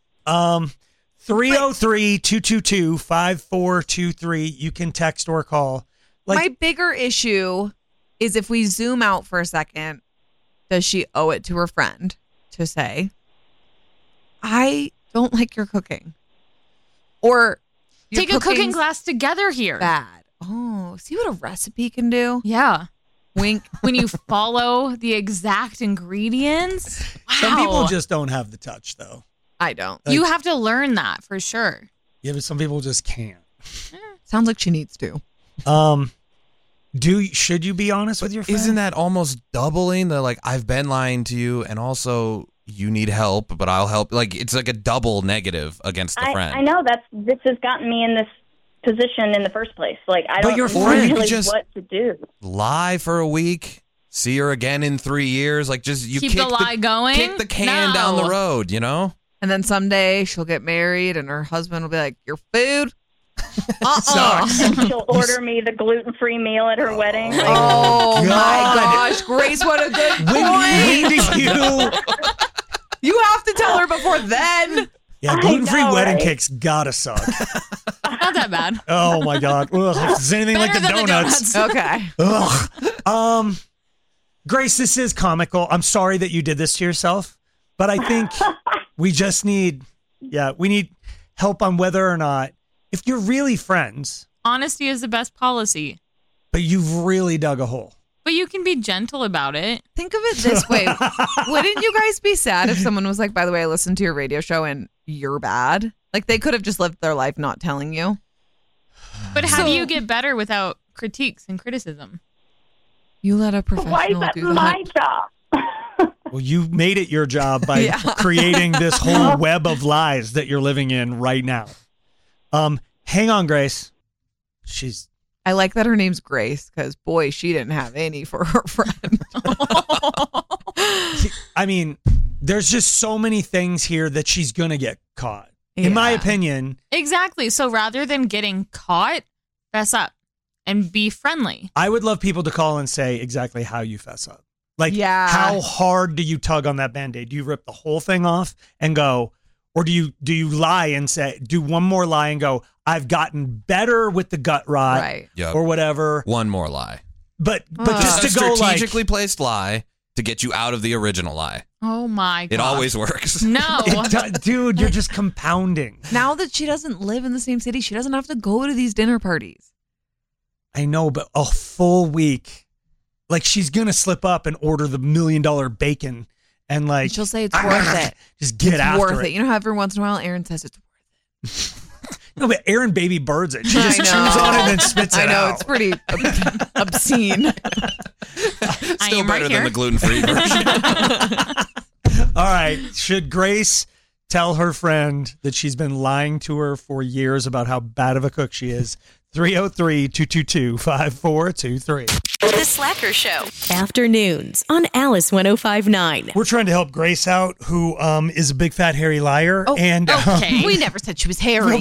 303-222-5423. You can text or call. My bigger issue is if we zoom out for a second, does she owe it to her friend to say, I don't like your cooking? Or take a cooking class together here. Bad. Oh, see what a recipe can do? Yeah. Wink. When you follow the exact ingredients. Wow. Some people just don't have the touch, though. I don't. You have to learn that for sure. Yeah, but some people just can't. Sounds like she needs to. Should you be honest with your friend? Isn't that almost doubling the like I've been lying to you and also you need help, but I'll help? Like it's like a double negative against the friend. I know this has gotten me in this position in the first place. Like I don't your know friend really just what to do. Lie for a week, see her again in 3 years. Like just you Keep the lie going. Kick the can down the road, you know. And then someday she'll get married, and her husband will be like, "Your food." And she'll order me the gluten-free meal at her wedding. Like, Oh my gosh, Grace, what a good point. When did you? You have to tell her before then. Yeah, gluten-free wedding cakes gotta suck. Not that bad. Oh my god. Ugh, if it's anything like the Better than donuts. Okay. Ugh. Grace, this is comical. I'm sorry that you did this to yourself, but I think we just need help on whether or not, if you're really friends, Honesty is the best policy. but you've really dug a hole. But you can be gentle about it. Think of it this way. Wouldn't you guys be sad if someone was like, by the way, I listened to your radio show and you're bad? Like they could have just lived their life not telling you. But how do you get better without critiques and criticism? You let a professional why is that do that. my job? Well, you made it your job by creating this whole web of lies that you're living in right now. Hang on, Grace. I like that her name's Grace because, boy, she didn't have any for her friend. I mean, there's just so many things here that she's going to get caught. In my opinion. Exactly. So rather than getting caught, fess up and be friendly. I would love people to call and say exactly how you fess up. Like, how hard do you tug on that Band-Aid? Do you rip the whole thing off and go, or do you lie and say, do one more lie and go, I've gotten better with the gut rot or whatever. One more lie. But just to go strategically placed lie to get you out of the original lie. Oh my God. It always works. No. Dude, you're just compounding. Now that she doesn't live in the same city, she doesn't have to go to these dinner parties. I know, but a full week. Like she's going to slip up and order the $1 million bacon and like. She'll say it's worth it. Just get after it. It's worth it. You know how every once in a while Aaron says it's worth it. No, but Aaron baby birds it. She just chews on it and then spits it out. I know, it's pretty obscene. Still better than the gluten-free version. All right. Should Grace tell her friend that she's been lying to her for years about how bad of a cook she is? 303-222-5423. The Slacker Show. Afternoons on Alice 105.9. We're trying to help Grace out, who is a big fat hairy liar. Oh, and okay. We never said she was hairy.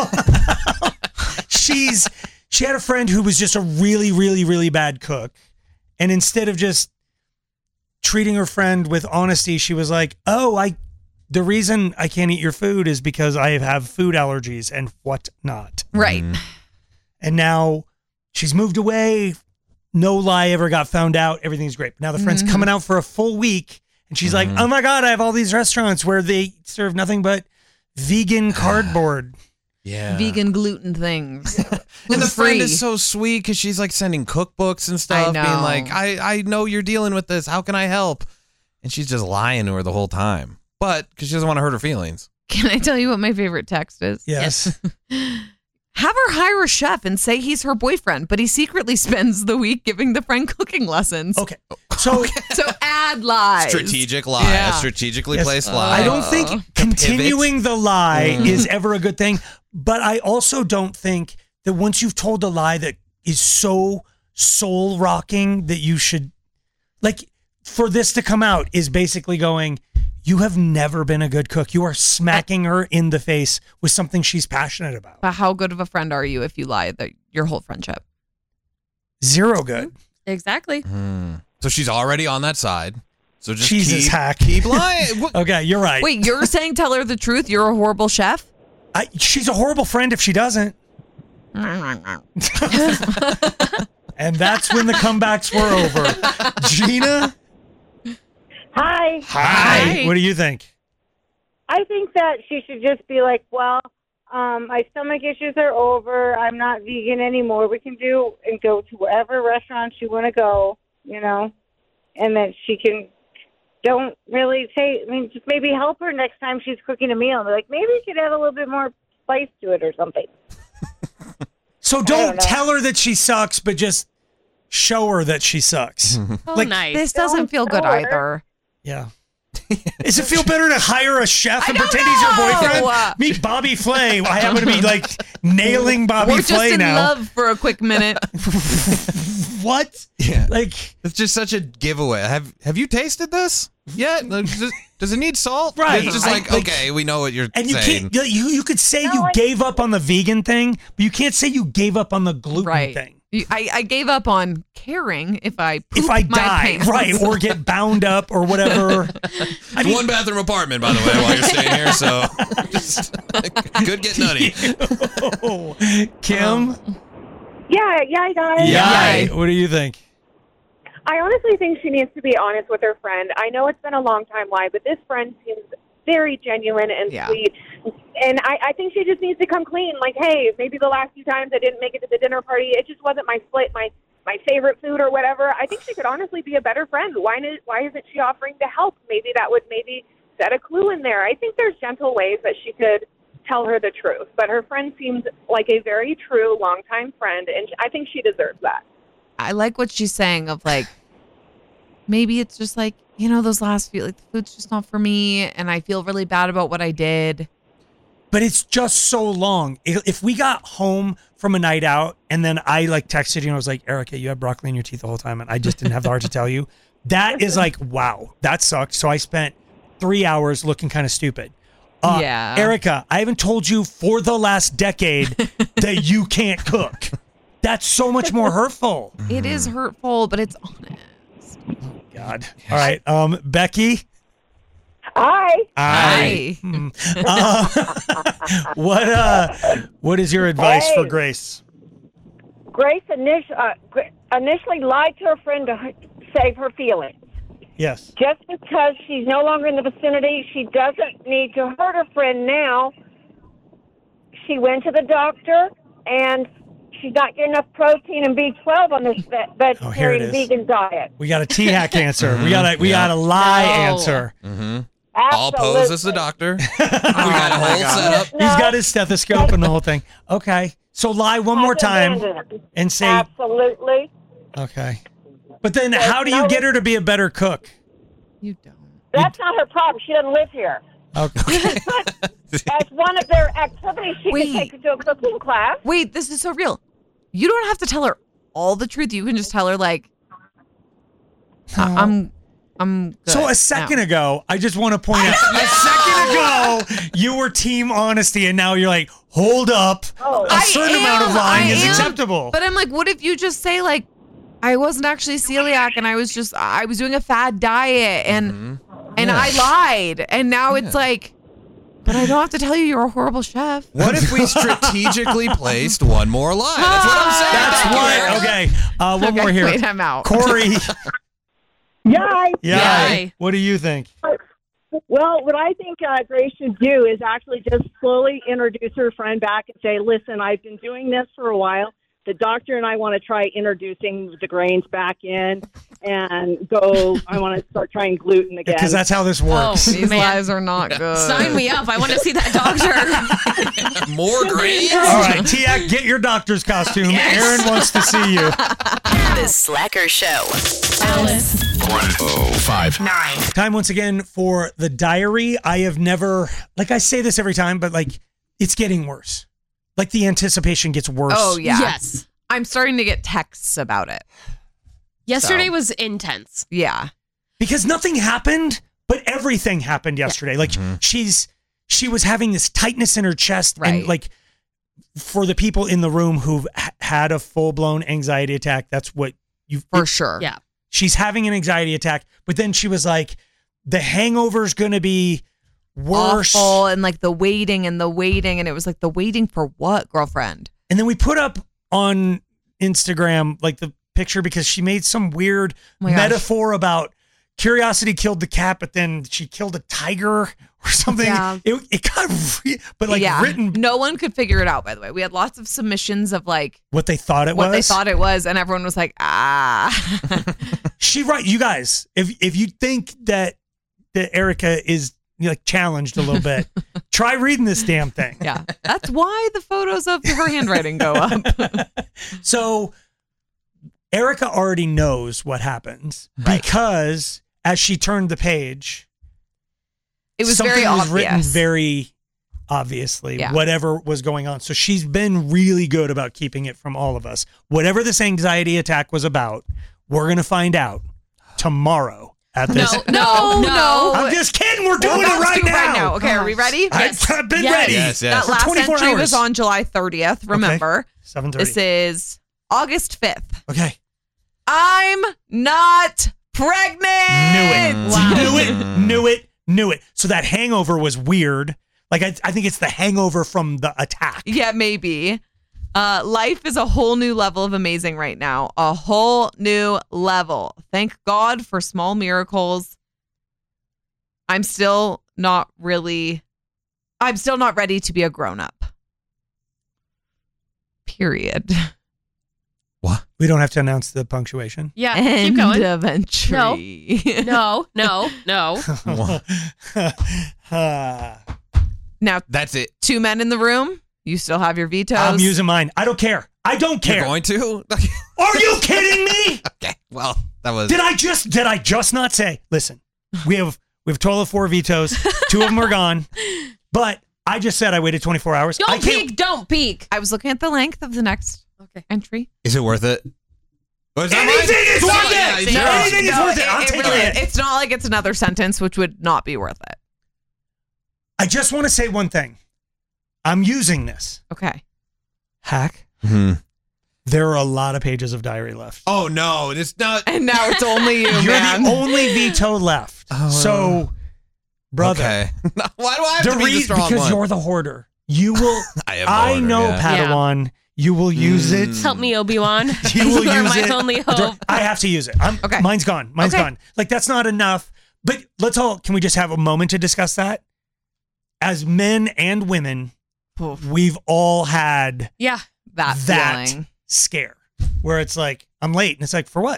She had a friend who was just a really, really, really bad cook. And instead of just treating her friend with honesty, she was like, the reason I can't eat your food is because I have food allergies and whatnot. Right. And now she's moved away. No lie ever got found out. Everything's great. But now the friend's coming out for a full week. And she's like, oh my God, I have all these restaurants where they serve nothing but vegan cardboard. Yeah. Vegan gluten things. And the friend is so sweet because she's like sending cookbooks and stuff, being like, I know you're dealing with this. How can I help? And she's just lying to her the whole time. But because she doesn't want to hurt her feelings. Can I tell you what my favorite text is? Yes. Have her hire a chef and say he's her boyfriend, but he secretly spends the week giving the friend cooking lessons. Okay. So add lies. Strategic lie. A strategically placed lie. I don't think continuing the lie is ever a good thing. But I also don't think that once you've told a lie that is so soul rocking that you should, like, for this to come out is basically going, you have never been a good cook. You are smacking her in the face with something she's passionate about. But how good of a friend are you if you lie your whole friendship? Zero good. Exactly. So she's already on that side. So just Jesus hack. Keep lying. Okay, you're right. Wait, you're saying tell her the truth? You're a horrible chef? She's a horrible friend if she doesn't. And that's when the comebacks were over. Gina? Hi. What do you think? I think that she should just be like, well, my stomach issues are over. I'm not vegan anymore. We can do and go to wherever restaurants you want to go, you know, and that she can don't really say, just maybe help her next time she's cooking a meal. Like, maybe you could add a little bit more spice to it or something. So don't tell her that she sucks, but just show her that she sucks. Oh, nice. This doesn't feel good either. Yeah. Does it feel better to hire a chef and pretend he's your boyfriend? Meet Bobby Flay. I happen to be like nailing Bobby We're Flay just in now. love for a quick minute. What? Yeah. Like, it's just such a giveaway. Have you tasted this yet? Like, does it need salt? Right. It's just like, okay, we know what you're and you saying. can't. You could say you gave up on the vegan thing, but you can't say you gave up on the gluten thing. I gave up on caring if I poop If I my die, pants. right, or get bound up or whatever. It's one bathroom apartment, by the way, while you're staying here, so just, could get nutty. Kim? Yeah, guys. Yeah. What do you think? I honestly think she needs to be honest with her friend. I know it's been a long time, but this friend seems very genuine and sweet. And I think she just needs to come clean. Like, hey, maybe the last few times I didn't make it to the dinner party, it just wasn't my favorite food or whatever. I think she could honestly be a better friend. Why isn't she offering to help? Maybe that would set a clue in there. I think there's gentle ways that she could tell her the truth. But her friend seems like a very true, longtime friend, and I think she deserves that. I like what she's saying of like, maybe it's just like, those last few, like the food's just not for me and I feel really bad about what I did. But it's just so long. If we got home from a night out and then I like texted you and I was like, Erica, you had broccoli in your teeth the whole time and I just didn't have the heart to tell you. That is like, wow, that sucked. So I spent 3 hours looking kind of stupid. Yeah. Erica, I haven't told you for the last decade that you can't cook. That's so much more hurtful. It is hurtful, but it's honest. God. All right. Becky? Hi. What is your advice for Grace? Grace initially lied to her friend to save her feelings. Yes. Just because she's no longer in the vicinity, she doesn't need to hurt her friend now. She went to the doctor, and she's not getting enough protein and B12 on this vegetarian vegan diet. We got a T-hack answer. We got a lie answer. Mm-hmm. All pose as the doctor. We got a whole setup. He's got his stethoscope and the whole thing. Okay. So lie one more time and say. Absolutely. Okay. But then how do you get her to be a better cook? You don't. That's not her problem. She doesn't live here. Okay. As one of their activities, she can take her to a cooking class. Wait, this is so real. You don't have to tell her all the truth. You can just tell her like, I'm good. So a second ago, I just want to point out, a second ago, you were team honesty, and now you're like, hold up. A certain amount of lying is acceptable. But I'm like, what if you just say like, I wasn't actually celiac and I was doing a fad diet and I lied. And now it's like, but I don't have to tell you you're a horrible chef. What if we strategically placed one more lie? That's what I'm saying. That's what. Okay. One more here. Wait, I'm out. Corey. Yay. What do you think? Well, what I think Grace should do is actually just slowly introduce her friend back and say, listen, I've been doing this for a while. The doctor and I want to try introducing the grains back in and I want to start trying gluten again. Because that's how this works. These lies are not good. Sign me up. I want to see that doctor. More grains? All right, Tiak, get your doctor's costume. Yes. Aaron wants to see you. The Slacker Show. Alice. 105.9. Time once again for the diary. I have never, like I say this every time, but like it's getting worse. Like the anticipation gets worse. Oh, yeah. Yes. I'm starting to get texts about it. Yesterday was intense. Yeah. Because nothing happened, but everything happened yesterday. Like she was having this tightness in her chest. Right. And like for the people in the room who've had a full-blown anxiety attack, that's what For sure. Yeah. She's having an anxiety attack, but then she was like, the hangover's going to be worse. Awful, and like the waiting, and it was like the waiting for what, girlfriend? And then we put up on Instagram like the picture because she made some weird metaphor about curiosity killed the cat, but then she killed a tiger or something. Yeah. It got written. No one could figure it out, by the way. We had lots of submissions of like what they thought it was, and everyone was like, You guys, if you think that Erica is like challenged a little bit, try reading this damn thing. Yeah. That's why the photos of her handwriting go up. So Erica already knows what happens because as she turned the page, it was something very was obvious. written very obviously, whatever was going on. So she's been really good about keeping it from all of us. Whatever this anxiety attack was about, we're going to find out tomorrow at this. No. I'm just kidding. We're doing it right now. Okay, are we ready? I've been ready. Yes. That For last 24 entry hours. was on July 30th, remember? 7:30. This is August 5th. Okay. I'm not pregnant. Knew it. So that hangover was weird. Like, I think it's the hangover from the attack. Yeah, maybe. Life is a whole new level of amazing right now. A whole new level. Thank God for small miracles. I'm still not ready to be a grown-up. Period. What? We don't have to announce the punctuation. Yeah, End keep going. of entry. No. Now, that's it. 2 men in the room. You still have your vetoes. I'm using mine. I don't care. I don't care. You're going to? Are you kidding me? Okay. Well, that was. Did I just not say? Listen, we have a total of 4 vetoes. 2 of them are gone. But I just said I waited 24 hours. Don't peek. I was looking at the length of the next entry. Is it worth it? Anything is worth it. Anything is worth it. I'm taking it. It's not like it's another sentence, which would not be worth it. I just want to say one thing. I'm using this. Okay. Hack. Mm-hmm. There are a lot of pages of diary left. Oh, no. It's not. And now it's only you, You're man. the only veto left. So, brother. Okay. Why do I have to be the strong because one? you're the hoarder. You will. I am the I hoarder, know, yeah. Padawan. You will use it. Help me, Obi-Wan. You will are use my it. only hope. I have to use it. Okay. Mine's gone. Mine's gone. Like, that's not enough. But can we just have a moment to discuss that? As men and women, we've all had that feeling. scare where it's like, I'm late. And it's like, for what?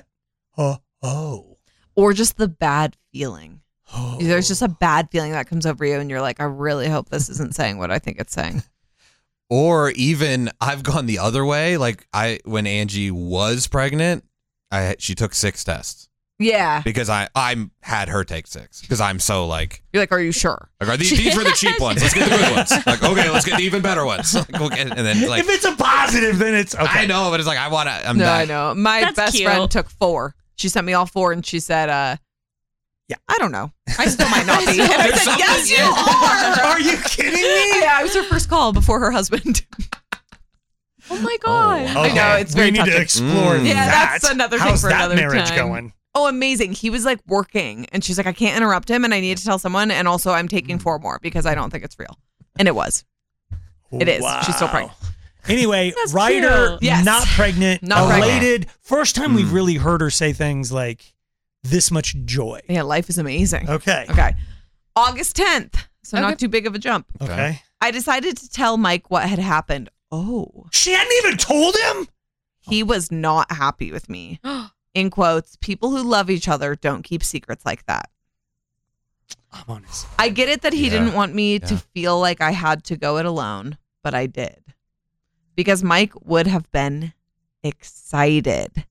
Or just the bad feeling. There's just a bad feeling that comes over you and you're like, I really hope this isn't saying what I think it's saying. Or even I've gone the other way. Like when Angie was pregnant, she took 6 tests. Yeah. Because I had her take 6 because I'm so like. You're like, are you sure? Like, are these were the cheap ones? Let's get the good ones. Like, okay, let's get the even better ones. Like, and then like, if it's a positive, then it's okay. I know, but it's like I want to. I know. My That's best cute. friend took 4. She sent me all 4 and she said, yeah, I don't know. I still might not be. And I said, yes, you are. Are you kidding me? Yeah, I was her first call before her husband. Oh my God. I know, it's very We need touching. to explore that. Yeah, that's another thing How's for that another marriage time. going? Oh, amazing. He was like working and she's like, I can't interrupt him and I need to tell someone. And also I'm taking 4 more because I don't think it's real. And it was. It is. Wow. She's still pregnant. Anyway, That's Ryder, cute. Yes. not pregnant, Not elated. First time we've really heard her say things like this much joy. Yeah, life is amazing. Okay. August 10th. So not too big of a jump. Okay. I decided to tell Mike what had happened. Oh. She hadn't even told him? He was not happy with me. In quotes, people who love each other don't keep secrets like that. I'm honest. I get it that he Yeah. didn't want me to Yeah. feel like I had to go it alone, but I did. Because Mike would have been excited.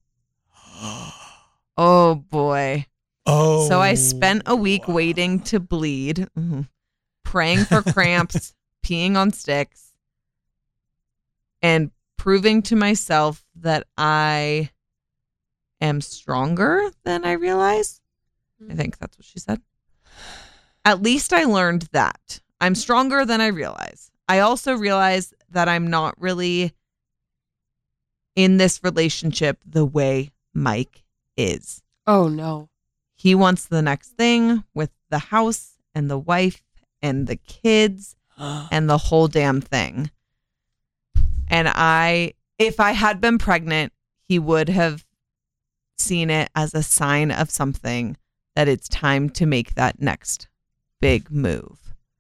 Oh boy. Oh. So I spent a week waiting to bleed, praying for cramps, peeing on sticks, and proving to myself that I am stronger than I realize. I think that's what she said. At least I learned that. I'm stronger than I realize. I also realized that I'm not really in this relationship the way Mike is. Oh, no. He He wants the next thing with the house and the wife and the kids and the whole damn thing. And if I had been pregnant, he would have seen it as a sign of something that it's time to make that next big move.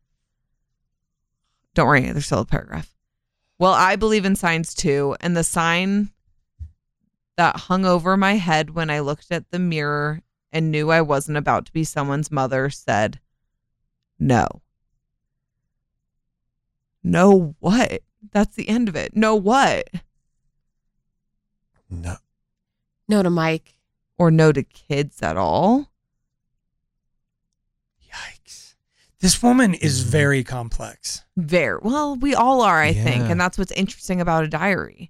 Don't worry, there's still a paragraph. Well, I believe in signs too, and the sign that hung over my head when I looked at the mirror and knew I wasn't about to be someone's mother said, no. No what? That's the end of it. No what? No. No to Mike. Or no to kids at all. This woman is very complex. Very. Well, we all are, I think. Yeah. And that's what's interesting about a diary.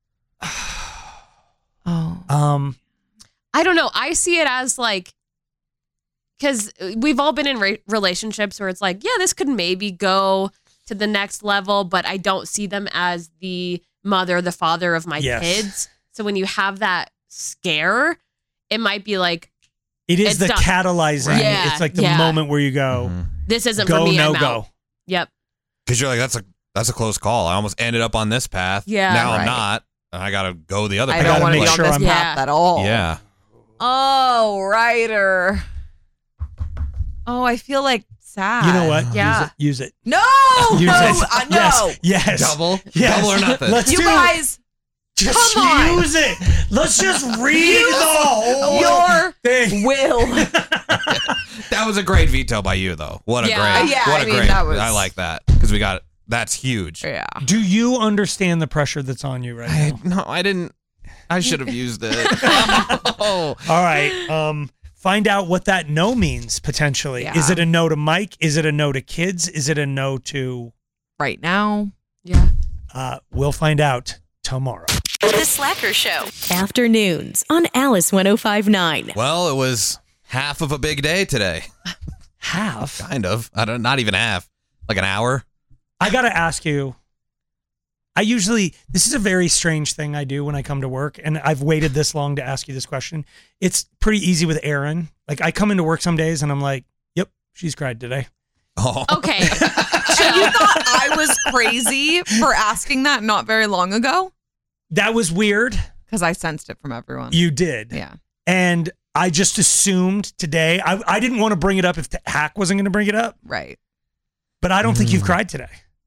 I don't know. I see it as like, because we've all been in relationships where it's like, yeah, this could maybe go to the next level, but I don't see them as the mother, the father of my kids. So when you have that scare, it might be like, it is the catalyzing. Yeah, it's like the moment where you go, this isn't go, for me. no I'm go. out. Yep. Because you're like, that's a close call. I almost ended up on this path. Yeah. Now Right. I'm not. I got to go the other path. I don't want to be on this I'm path at all. Yeah. Oh, Ryder. Oh, I feel like sad. You know what? Yeah. Use it. No. Use it. No. Yes. Double? Yes. Double or nothing? Let's You do guys. Just come on. use it. Let's just read the whole your thing. will. That was a great veto by you, though. What a great. Yeah, what I a mean, great. that was- I like that because we got it. That's huge. Yeah. Do you understand the pressure that's on you right now? No, I didn't. I should have used it. All right. Find out what that no means potentially. Yeah. Is it a no to Mike? Is it a no to kids? Is it a no to right now? Yeah. We'll find out tomorrow. The Slacker Show. Afternoons on Alice 105.9. Well, it was half of a big day today. Half? Kind of. Not even half. Like an hour. I got to ask you, this is a very strange thing I do when I come to work, and I've waited this long to ask you this question. It's pretty easy with Erin. Like, I come into work some days and I'm like, yep, she's cried today. Oh. Okay. So you thought I was crazy for asking that not very long ago? That was weird. Because I sensed it from everyone. You did. Yeah. And I just assumed today, I didn't want to bring it up if the hack wasn't going to bring it up. Right. But I don't think you've cried today.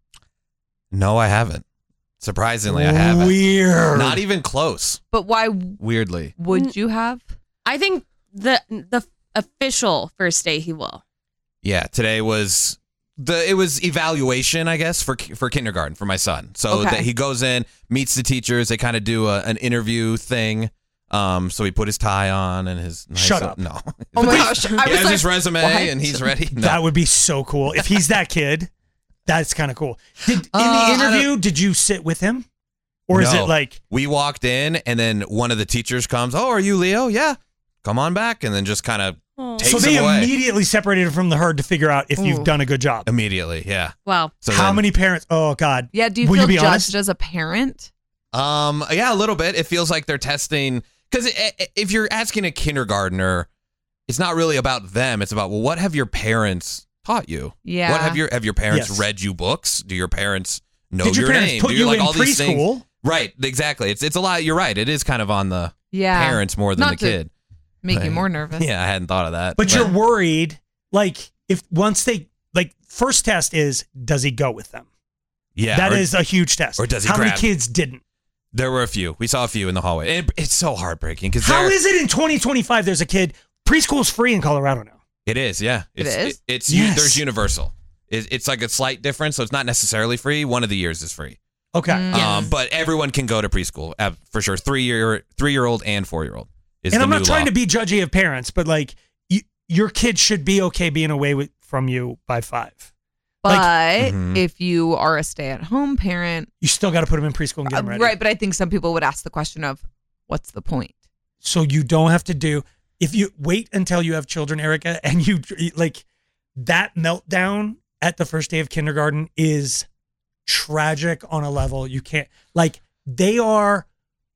No, I haven't. Surprisingly, I haven't. Weird. Not even close. But why Weirdly. would you have? I think the official first day he will. Yeah, today was it was evaluation, I guess, for kindergarten for my son. So Okay. that he goes in, meets the teachers, they kind of do an interview thing. So he put his tie on and his nice Shut up. No. Oh my gosh. He I was has like, his resume what? and he's ready. No. That would be so cool. If he's that kid, that's kind of cool. In the I interview, did you sit with him? Or is No. it like, We walked in and then one of the teachers comes, "Oh, are you Leo?" "Yeah." "Come on back," and then just kind of takes so they him away. immediately separated from the herd to figure out if you've done a good job? Immediately, yeah. Wow. So How then- many parents? Oh, God. Yeah, do you Will feel you be judged honest? as a parent? Yeah, a little bit. It feels like they're testing because if you're asking a kindergartner, it's not really about them. It's about, well, what have your parents taught you? Yeah. What have your parents Yes. read you books? Do your parents know Did your parents name? put Do you like in all these things? preschool? Right, exactly. It's a lot. You're right. It is kind of on the Yeah. parents more than Not the to kid. Make you Right. more nervous. Yeah, I hadn't thought of that. But you're worried, like, if once they, like, first test is, does he go with them? yeah, That or- is a huge test. or does he How many grab- kids didn't? There were a few. We saw a few in the hallway. And it's so heartbreaking because How is it in 2025 there's a kid, preschool's free in Colorado now? It is, yeah. It is? It's Yes. there's universal. It's like a slight difference, so it's not necessarily free. One of the years is free. Okay. But everyone can go to preschool for sure. 3-year-old and 4-year-old is And the I'm new not trying law. to be judgy of parents, but like your kid should be okay being away from you by 5. But Mhm. if you are a stay-at-home parent, You still got to put them in preschool and get them ready. right? But I think some people would ask the question of, "What's the point?" So you don't have to do, if you wait until you have children, Erica, and you like that meltdown at the first day of kindergarten is tragic on a level you can't, like, they are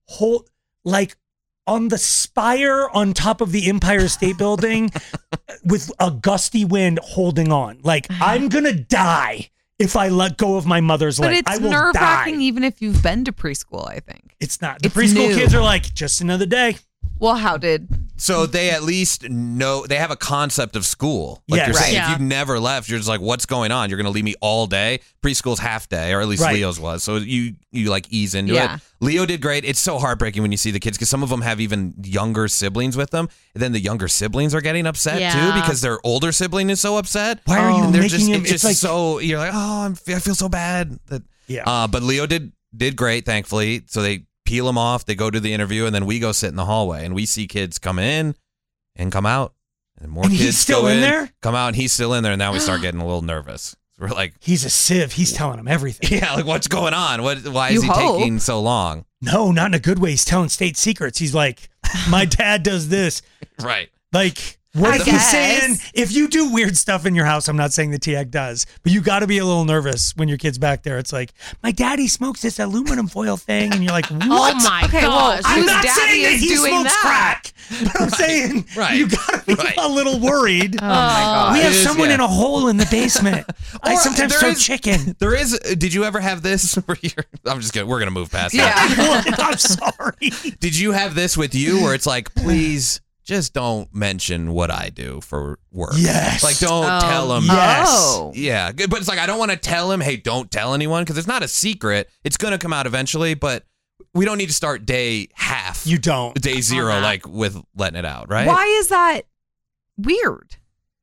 like on the spire on top of the Empire State Building with a gusty wind holding on. Like, I'm going to die if I let go of my mother's But leg. I it's will nerve-wracking die. even if you've been to preschool, I think. It's not. The It's preschool new. kids are like, just another day. Well, how did? So they at least know, they have a concept of school. Like Yes. you're saying, Right. if you've never left, you're just like, what's going on? You're going to leave me all day? Preschool's half day, or at least Right. Leo's was. So you like ease into Yeah. it. Leo did great. It's so heartbreaking when you see the kids because some of them have even younger siblings with them. And then the younger siblings are getting upset Yeah. too because their older sibling is so upset. Why are you And they're making just, him? it's It's just like, so, you're like, oh, I feel so bad. That, yeah. but Leo did great, thankfully. So they peel them off. They go to the interview, and then we go sit in the hallway, and we see kids come in and come out, and more And kids he's still go in there? come out, and he's still in there. And now we start getting a little nervous. We're like, he's a sieve. He's telling him everything. Yeah, like what's going on? Why is he taking so long? No, not in a good way. He's telling state secrets. He's like, my dad does this. Right. Like, what if he's saying, if you do weird stuff in your house, I'm not saying the TX does, but you got to be a little nervous when your kid's back there. It's like, my daddy smokes this aluminum foil thing. And you're like, what? Oh my gosh. I'm Whose not daddy saying that is he doing smokes that? crack. But I'm saying, you got to be a little worried. Oh my God. We have It is, someone yeah. in a hole in the basement. I sometimes there throw is- chicken. There is. Did you ever have this? Where I'm just kidding. We're gonna move past Yeah. that. I'm sorry. Did you have this with you, where it's like, please just don't mention what I do for work? Yes. Like, don't tell him. Yes. Oh. Yeah, but it's like I don't want to tell him, hey, don't tell anyone, because it's not a secret. It's gonna come out eventually, but we don't need to start day half. You don't. Day zero, like with letting it out, right? Why is that weird?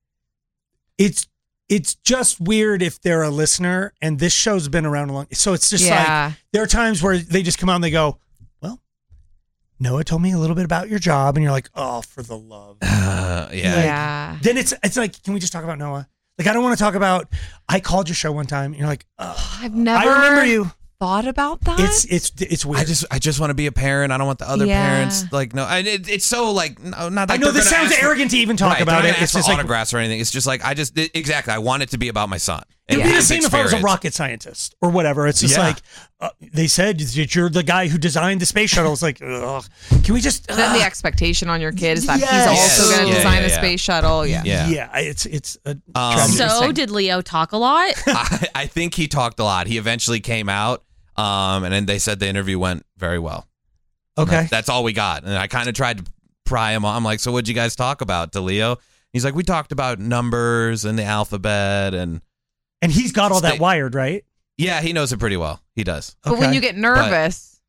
It's just weird if they're a listener, and this show's been around a long. So it's just like there are times where they just come out and they go, "Well, Noah told me a little bit about your job," and you're like, "Oh, for the love." Yeah. Then it's like, can we just talk about Noah? Like, I don't want to talk about. I called your show one time, and you're like, "Oh, I've never I remember you." thought about that. It's weird. I just want to be a parent. I don't want the other parents like no. And it's so like no, not. Like I know they're this gonna sounds ask for- arrogant to even talk Right, about they're it. not It's gonna ask just for like autographs or anything. It's just like exactly. I want it to be about my son. It'd and be the his same if I was a experience. rocket scientist or whatever. It's just Yeah. like they said that you're the guy who designed the space shuttle. It's like, ugh. Can we just? Then the expectation on your kid is that Yes. he's also going to Yeah, design yeah, a yeah. space shuttle. Yeah. Yeah. It's a tragic So thing. did Leo talk a lot? I think he talked a lot. He eventually came out, and then they said the interview went very well. Okay. That's all we got. And I kind of tried to pry him on. I'm like, so what'd you guys talk about to Leo? He's like, we talked about numbers and the alphabet, and he's got all that wired, right? yeah, he knows it pretty well. He does. But when you get nervous,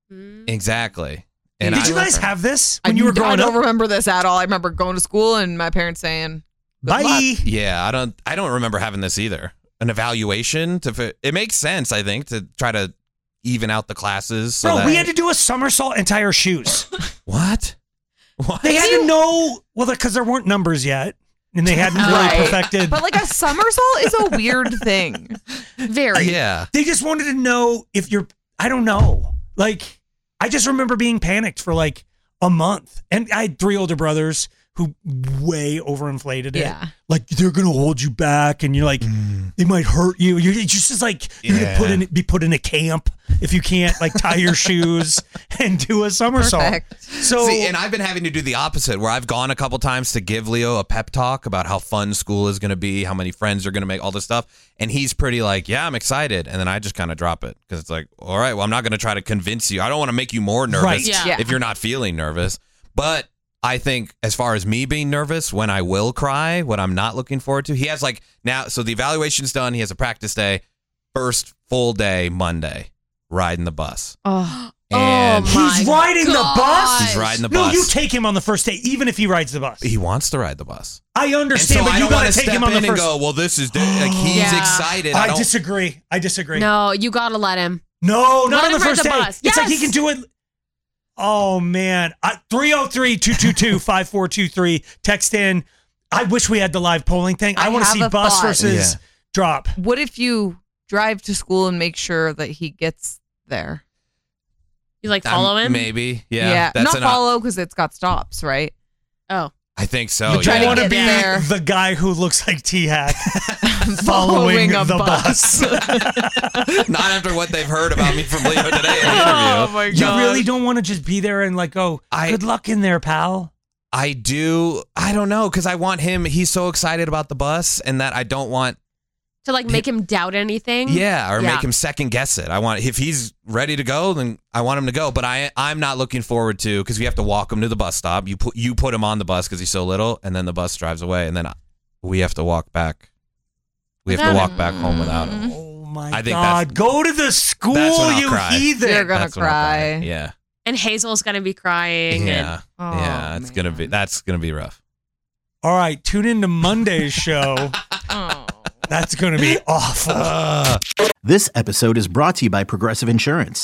Exactly. And Did you guys have this when you were I growing don't up? remember this at all. I remember going to school and my parents saying, "Good Bye." luck." Yeah, I don't remember having this either. An evaluation it makes sense, I think, to try to even out the classes. So Bro, that, we had to do a somersault and tie our shoes. What? They had to know, well, because there weren't numbers yet, and they hadn't really Right. perfected. But like a somersault is a weird thing. Very. Yeah. They just wanted to know if you're, I don't know. Like, I just remember being panicked for like a month. And I had 3 older brothers who way overinflated it. Yeah. Like, they're going to hold you back, and you're like, they might hurt you. You're just like, you're going to be put in a camp if you can't like tie your shoes and do a somersault. Perfect. So, See, and I've been having to do the opposite, where I've gone a couple times to give Leo a pep talk about how fun school is going to be, how many friends are going to make, all this stuff. And he's pretty like, yeah, I'm excited. And then I just kind of drop it because it's like, all right, well, I'm not going to try to convince you. I don't want to make you more nervous Right. Yeah. if you're not feeling nervous. But I think as far as me being nervous, when I will cry, what I'm not looking forward to, he has like now, so the evaluation's done. He has a practice day, first full day, Monday, riding the bus. Oh, And he's riding the bus? He's riding the No, bus. you take him on the first day, even if he rides the bus. He wants to ride the bus. I And understand, so but I you don't got want to to take step him on in the and first. go, well, this is like he's Yeah. excited. I don't- disagree. No, you gotta let him. No, not Let on the him ride first the day. bus. It's like he Yes. can do it. Oh, man. 303-222-5423. Text in. I wish we had the live polling thing. I want to have see a bus thought. versus drop. What if you drive to school and make sure that he gets there? You like follow him? Maybe. Yeah. not That's an follow because it's got stops, right? Oh. I think so. But you trying to want to get be there. the guy who looks like T-Hack following a the bus. Not after what they've heard about me from Leo today in the interview. Oh my You god! really don't want to just be there and like go, good luck in there, pal. I do. I don't know, because I want him. He's so excited about the bus, and that I don't want. To like make him doubt anything? Yeah, or make him second guess it. I want, if he's ready to go, then I want him to go. But I'm not looking forward to, because we have to walk him to the bus stop. You put him on the bus because he's so little, and then the bus drives away, and then we have to walk back. We have to walk back home without him. Oh my I think God. Go to the school, that's when I'll you cry. heathen. You're gonna That's when I'll cry. cry. Yeah. And Hazel's gonna be crying. Yeah. Oh, yeah. It's gonna be. That's gonna be rough. All right, tune into Monday's show. Oh. That's going to be awful. This episode is brought to you by Progressive Insurance.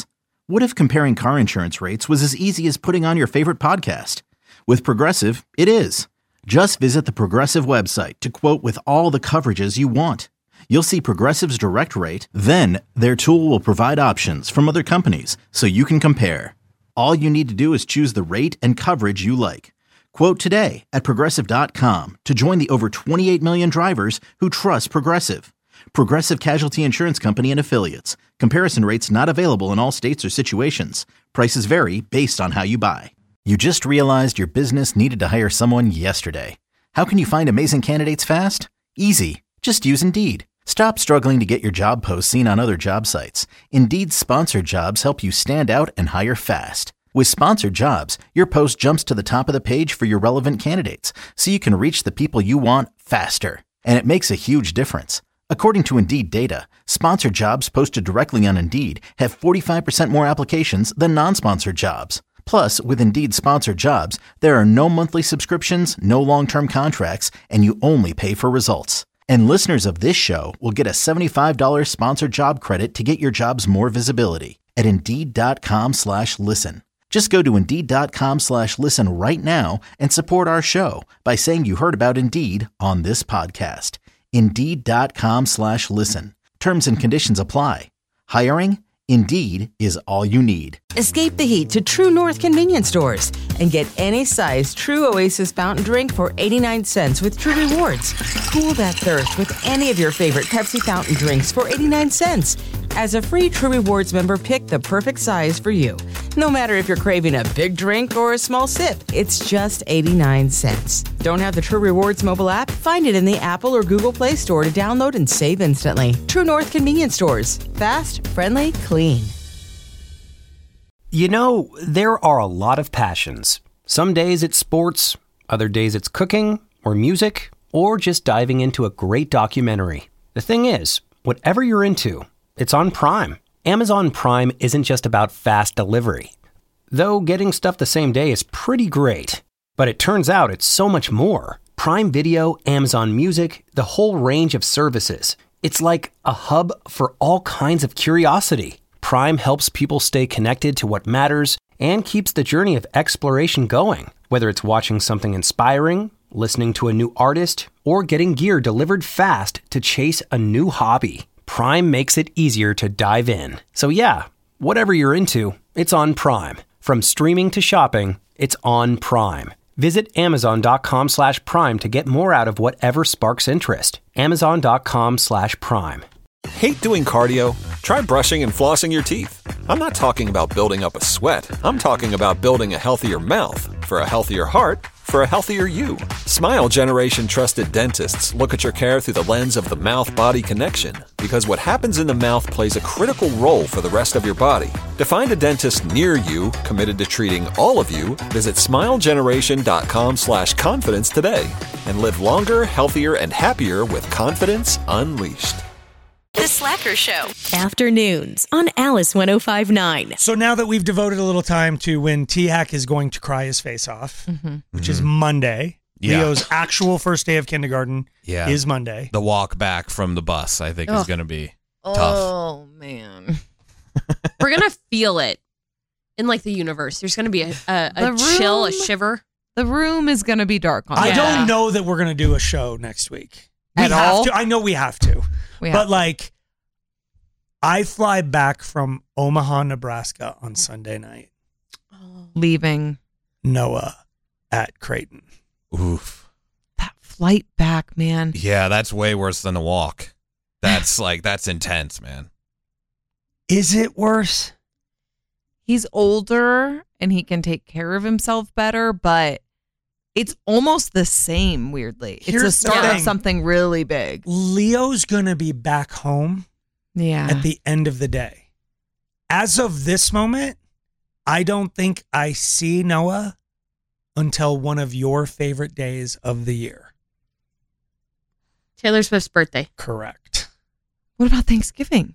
What if comparing car insurance rates was as easy as putting on your favorite podcast? With Progressive, it is. Just visit the Progressive website to quote with all the coverages you want. You'll see Progressive's direct rate, then their tool will provide options from other companies so you can compare. All you need to do is choose the rate and coverage you like. Quote today at Progressive.com to join the over 28 million drivers who trust Progressive. Progressive Casualty Insurance Company and Affiliates. Comparison rates not available in all states or situations. Prices vary based on how you buy. You just realized your business needed to hire someone yesterday. How can you find amazing candidates fast? Easy. Just use Indeed. Stop struggling to get your job posts seen on other job sites. Indeed's sponsored jobs help you stand out and hire fast. With sponsored jobs, your post jumps to the top of the page for your relevant candidates, so you can reach the people you want faster. And it makes a huge difference. According to Indeed data, sponsored jobs posted directly on Indeed have 45% more applications than non-sponsored jobs. Plus, with Indeed sponsored jobs, there are no monthly subscriptions, no long-term contracts, and you only pay for results. And listeners of this show will get a $75 sponsored job credit to get your jobs more visibility at Indeed.com/listen. Just go to Indeed.com/listen right now and support our show by saying you heard about Indeed on this podcast. Indeed.com/listen. Terms and conditions apply. Hiring? Indeed is all you need. Escape the heat to True North convenience stores and get any size True Oasis fountain drink for 89 cents with True Rewards. Cool that thirst with any of your favorite Pepsi fountain drinks for 89 cents. As a free True Rewards member, pick the perfect size for you. No matter if you're craving a big drink or a small sip, it's just 89 cents. Don't have the True Rewards mobile app? Find it in the Apple or Google Play Store to download and save instantly. True North convenience stores. Fast, friendly, clean. You know, there are a lot of passions. Some days it's sports, other days it's cooking or music, or just diving into a great documentary. The thing is, whatever you're into, it's on Prime. Amazon Prime isn't just about fast delivery. Though getting stuff the same day is pretty great. But it turns out it's so much more. Prime Video, Amazon Music, the whole range of services. It's like a hub for all kinds of curiosity. Prime helps people stay connected to what matters and keeps the journey of exploration going. Whether it's watching something inspiring, listening to a new artist, or getting gear delivered fast to chase a new hobby. Prime makes it easier to dive in. So yeah, whatever you're into, it's on Prime. From streaming to shopping, it's on Prime. Visit Amazon.com/Prime to get more out of whatever sparks interest. Amazon.com/Prime. Hate doing cardio? Try brushing and flossing your teeth. I'm not talking about building up a sweat. I'm talking about building a healthier mouth. For a healthier heart, for a healthier you. Smile Generation trusted dentists look at your care through the lens of the mouth-body connection, because what happens in the mouth plays a critical role for the rest of your body. To find a dentist near you committed to treating all of you, visit smilegeneration.com/confidence today and live longer, healthier, and happier with confidence unleashed. The Slacker Show. Afternoons on Alice 105.9. So now that we've devoted a little time to when T-Hack is going to cry his face off, which is Monday. Yeah. Leo's actual first day of kindergarten is Monday. The walk back from the bus, I think, is going to be tough. Oh, man. We're going to feel it in like the universe. There's going to be a chill, a shiver. The room is going to be dark on I don't know that we're going to do a show next week. At all? I know we have to. But like, I fly back from Omaha, Nebraska on Sunday night. Leaving Noah at Creighton. Oof. That flight back, man. Yeah, that's way worse than a walk. That's that's intense, man. Is it worse? He's older and he can take care of himself better, but it's almost the same, weirdly. It's the start of something really big. Leo's going to be back home at the end of the day. As of this moment, I don't think I see Noah until one of your favorite days of the year. Taylor Swift's birthday. Correct. What about Thanksgiving?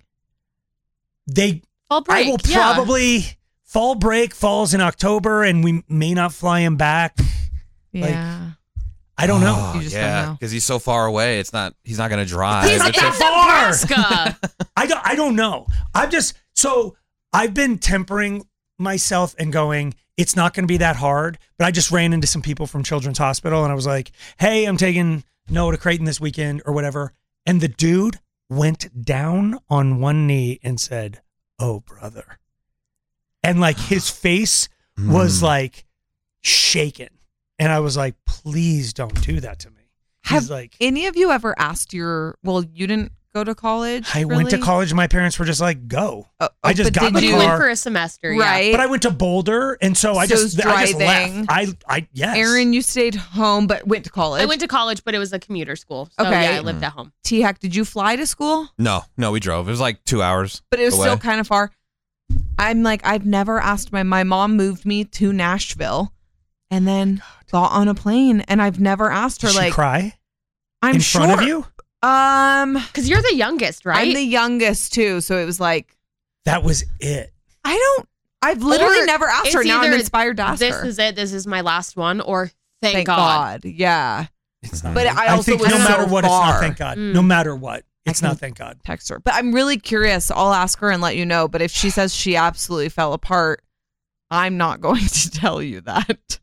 Fall break. I will probably... Fall break falls in October, and we may not fly him back. Yeah. I don't know. You just don't know. Because he's so far away. He's not going to drive. He's in Nebraska. I don't know. I've been tempering myself and going, it's not going to be that hard. But I just ran into some people from Children's Hospital and I was like, hey, I'm taking Noah to Creighton this weekend or whatever. And the dude went down on one knee and said, oh, brother. And like his face was like shaken. And I was like, please don't do that to me. Have any of you ever asked you didn't go to college? I went to college. My parents were just like, go. I just got in the car. You went for a semester, right? But I went to Boulder, and so I just left. Yes. Aaron, you stayed home, but went to college. I went to college, but it was a commuter school. So okay. Yeah, I lived at home. T-Hack, did you fly to school? No, we drove. It was like 2 hours. But it was away. still kind of far. I'm like, I've never asked my mom moved me to Nashville and then got on a plane, and I've never asked her. Did she cry? I'm in sure. front of you? Because you're the youngest, right? I'm the youngest too, so it was like that was it. I've literally never asked her. Now I'm inspired to ask her. This is it. This is my last one, or thank God. Yeah. It's not. But I also think was no matter what, far. it's not thank God. No matter what, it's not thank God. Text her. But I'm really curious. I'll ask her and let you know. But if she says she absolutely fell apart, I'm not going to tell you that.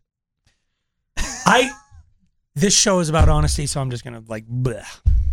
This show is about honesty, so I'm just going to bleh.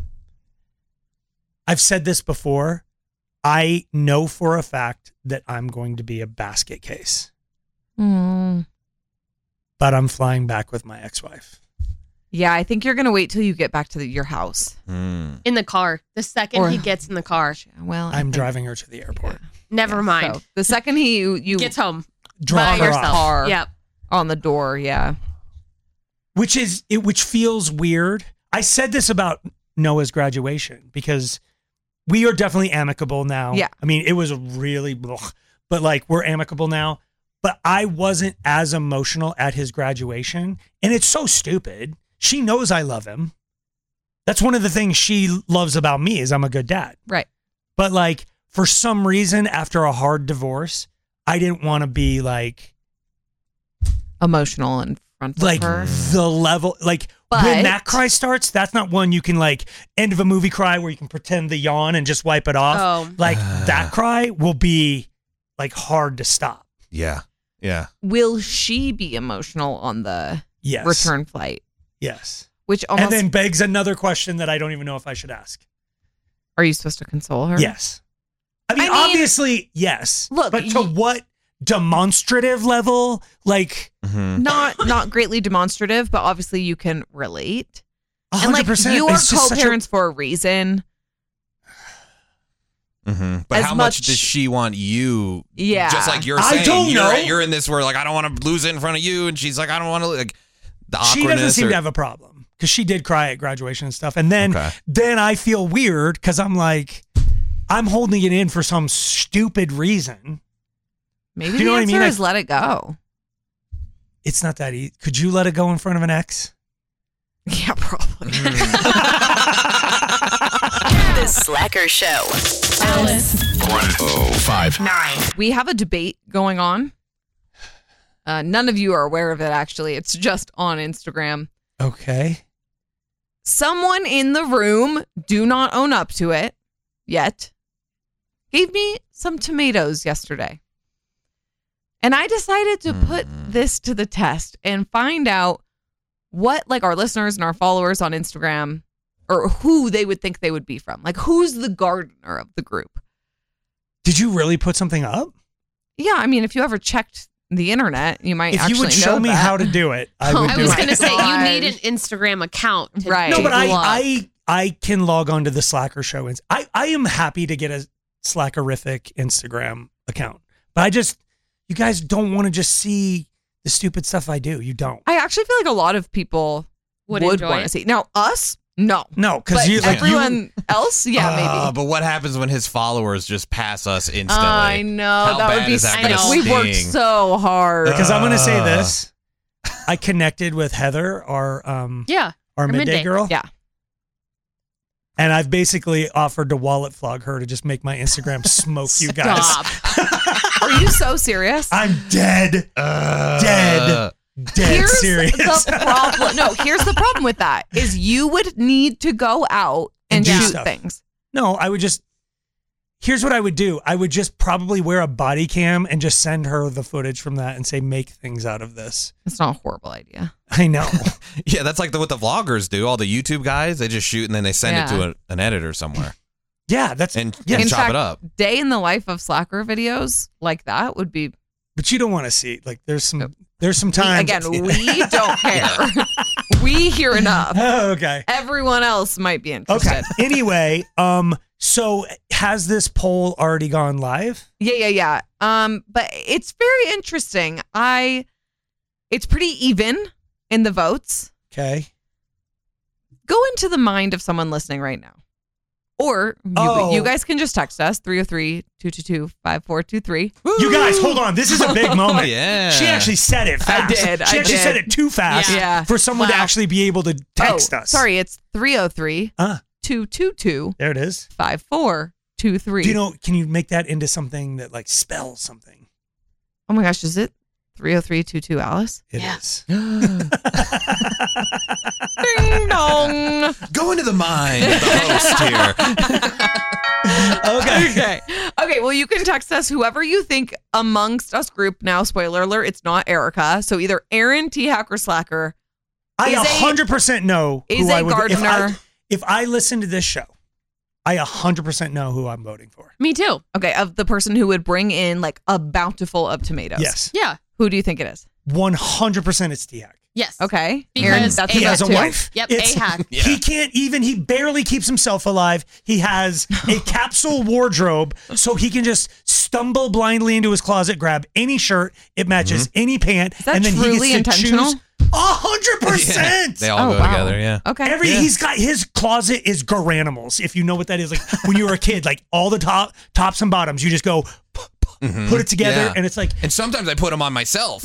I've said this before. I know for a fact that I'm going to be a basket case. But I'm flying back with my ex-wife. Yeah, I think you're going to wait till you get back to your house. In the car. The second he gets in the car. Well, I'm driving her to the airport. Yeah. Never mind. So the second you gets home. Drop by her yourself. off. Yep. On the door, yeah. Which feels weird. I said this about Noah's graduation because we are definitely amicable now. Yeah. I mean, it was really, but like we're amicable now. But I wasn't as emotional at his graduation. And it's so stupid. She knows I love him. That's one of the things she loves about me is I'm a good dad. Right. But like for some reason, after a hard divorce, I didn't want to be like emotional in front of her. The level, when that cry starts, that's not one you can end of a movie cry where you can pretend the yawn and just wipe it off. That cry will be hard to stop. Yeah. Yeah. Will she be emotional on the return flight? Yes. Which almost, and then begs another question that I don't even know if I should ask. Are you supposed to console her? Yes. I mean obviously, yes. Look, but to what demonstrative level? Not greatly demonstrative, but obviously you can relate. 100%. And you are co-parents for a reason. But how much does she want you? Yeah. Just like you're saying, I don't know. You're in this where I don't want to lose it in front of you, and she's like, I don't want to the awkwardness. She doesn't seem to have a problem because she did cry at graduation and stuff, and then I feel weird because I'm like, I'm holding it in for some stupid reason. Maybe the answer is let it go. It's not that easy. Could you let it go in front of an ex? Yeah, probably. The Slacker Show. Alice. 105.9. We have a debate going on. None of you are aware of it, actually. It's just on Instagram. Okay. Someone in the room, do not own up to it yet, gave me some tomatoes yesterday. And I decided to put this to the test and find out what our listeners and our followers on Instagram or who they would think they would be from. Who's the gardener of the group? Did you really put something up? Yeah, I mean, if you ever checked the internet, you might actually know. If you would show me how to do it, I would do it. I was going to say, you need an Instagram account. Right. No, but I can log on to the Slacker Show. I am happy to get a Slackerific Instagram account. But you guys don't want to just see the stupid stuff I do. You don't. I actually feel like a lot of people would want to see. Now, us? No. No, because everyone else? Yeah, maybe. But what happens when his followers just pass us instantly? I know. How that bad would be is that gonna We've worked sting? so hard. Because I'm going to say this. I connected with Heather, our midday girl. Yeah. And I've basically offered to wallet flog her to just make my Instagram smoke you guys. Are you so serious? I'm dead. Dead here's serious. The problem. No, here's the problem with that is you would need to go out and shoot stuff. things. No, I would just Here's what I would do. I would just probably wear a body cam and just send her the footage from that and say, make things out of this. It's not a horrible idea. I know. Yeah, that's like what the vloggers do. All the YouTube guys, they just shoot and then they send it to an editor somewhere. Yeah, that's and In chop fact, it up. Day in the life of Slacker videos like that would be. But you don't want to see like there's some time. Again, we don't care. We hear enough. Oh, okay. Everyone else might be interested. Okay. Anyway, so has this poll already gone live? Yeah. But it's very interesting. It's pretty even in the votes. Okay. Go into the mind of someone listening right now. Or you guys can just text us 303-222-5423. You guys, hold on. This is a big moment. Yeah. She actually said it fast. I did. She actually said it too fast for someone to actually be able to text us. Sorry, it's 303-222. There it is. 5423. Do you know, can you make that into something that like spells something? Oh my gosh, is it 303-22 Alice? It is. Ding dong. Go into the mind of the host here. Okay, well, you can text us whoever you think amongst us group now. Spoiler alert, it's not Erica. So either Aaron, T-Hack, or Slacker. I 100% know who I would. Gardner. If I listen to this show, I 100% know who I'm voting for. Me too. Okay, of the person who would bring in like a bountiful of tomatoes. Yes. Yeah. Who do you think it is? 100% it's T-Hack. Yes. Okay. Because that's he has a wife. Yep. It's- A-Hack. He barely keeps himself alive. He has a capsule wardrobe, so he can just stumble blindly into his closet, grab any shirt, it matches any pant, Is that and then truly he gets to intentional? choose 100%. They all go together, yeah. Okay. He's got his closet is Garanimals, if you know what that is. Like when you were a kid, like all the tops and bottoms, you just go put it together, and it's like. And sometimes I put them on myself.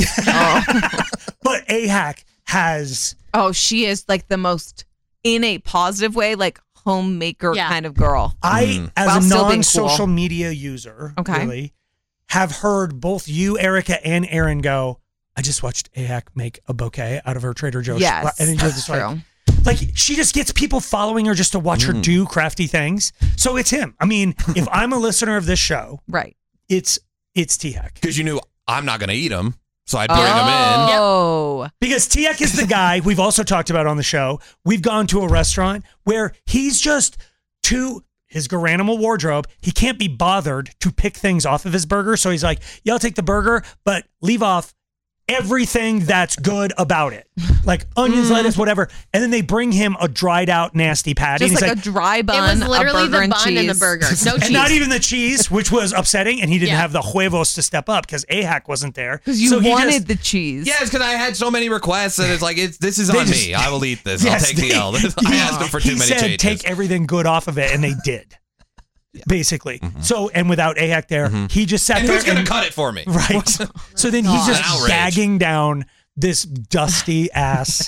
But A-Hack has. Oh, she is like the most, in a positive way, like homemaker kind of girl. I, as While a still being non-social cool. media user, Okay. really, have heard both you, Erica, and Aaron go, I just watched A-Hack make a bouquet out of her Trader Joe's. Yes, and you're that's just true. like she just gets people following her just to watch her do crafty things. So it's him. I mean, if I'm a listener of this show, right, it's T-Hack. Because you knew I'm not going to eat them, so I'd bring them in. Oh. Because T-Hack is the guy we've also talked about on the show. We've gone to a restaurant where he's just his Garanimal wardrobe. He can't be bothered to pick things off of his burger. So he's like, yeah, I'll take the burger, but leave off everything that's good about it. Like onions, lettuce, whatever. And then they bring him a dried out nasty patty. Just and like he's a dry bun. It was literally a burger the and bun cheese. and the burger. No cheese. And not even the cheese, which was upsetting. And he didn't Yeah. have the huevos to step up because A-Hack wasn't there. Because you So he wanted just- the cheese. Yeah, it's because I had so many requests that it's like, this is They on just- me. I will eat this. I'll Yes, take the L. I asked him for he too many said, changes. take everything good off of it, and they did. Basically. So, and without A-Hack there, he just sat And there. who's going to cut it for me? Right. So then he's An just outrage. gagging down this dusty ass.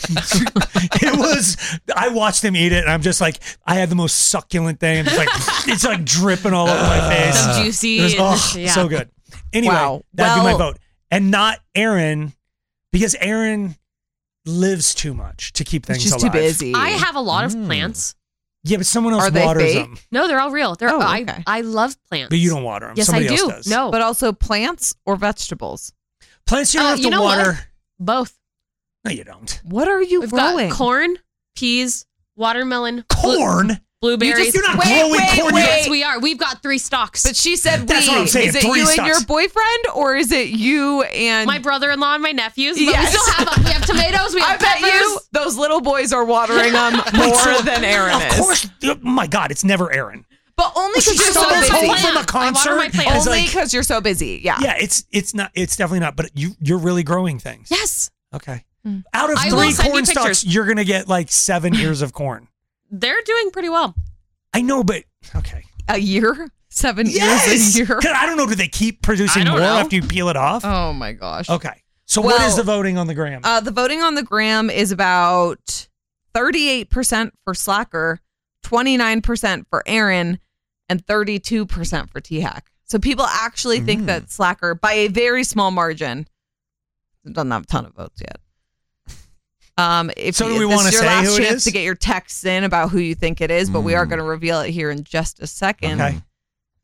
I watched him eat it, and I'm just like, I had the most succulent thing. And it's like dripping all over my face. Some juicy. It was, yeah. so good. Anyway, Wow. that'd be my Well- vote. And not Aaron, because Aaron lives too much to keep things She's alive. too busy. I have a lot of plants. Yeah, but someone else Are they waters fake? them. No, they're all real. They're Oh, okay. I love plants. But you don't water them. Yes, Somebody I do. else does. No, But also plants or vegetables. Plants you don't have you to know water. what? Both. No, you don't. What are you We've growing? got corn, peas, watermelon, Corn? blueberries. You're not growing corn. Yes, we are. We've got 3 stalks. But she said That's we. what I'm saying, Is it 3 you stocks. and your boyfriend, or is it you and my brother-in-law and my nephews. But Yes. we still have we have tomatoes. We I have bet peppers. you those little boys are watering them more than Aaron Of is. course. Oh my God, it's never Aaron. But only She because you're so stumbles busy. home from a I water concert. my plants. It's Only like, because you're so busy. Yeah. yeah, it's not. It's definitely not. But you're really growing things. Yes, Okay. Out of I 3 will send you corn stalks, pictures. you're gonna get like 7 ears of corn. they're doing pretty well. I know, but okay. A year? 7 Yes! years a year? 'Cause I don't know. Do they keep producing I don't more know. after you peel it off? Oh my gosh. Okay. So what Well, is the voting on the gram? The voting on the gram is about 38% for Slacker, 29% for Aaron, and 32% for T-Hack. So people actually think that Slacker, by a very small margin, doesn't have a ton of votes yet. If So do you- we this wanna is your say last who it chance is? to get your texts in about who you think it is, but we are going to reveal it here in just a second. Okay.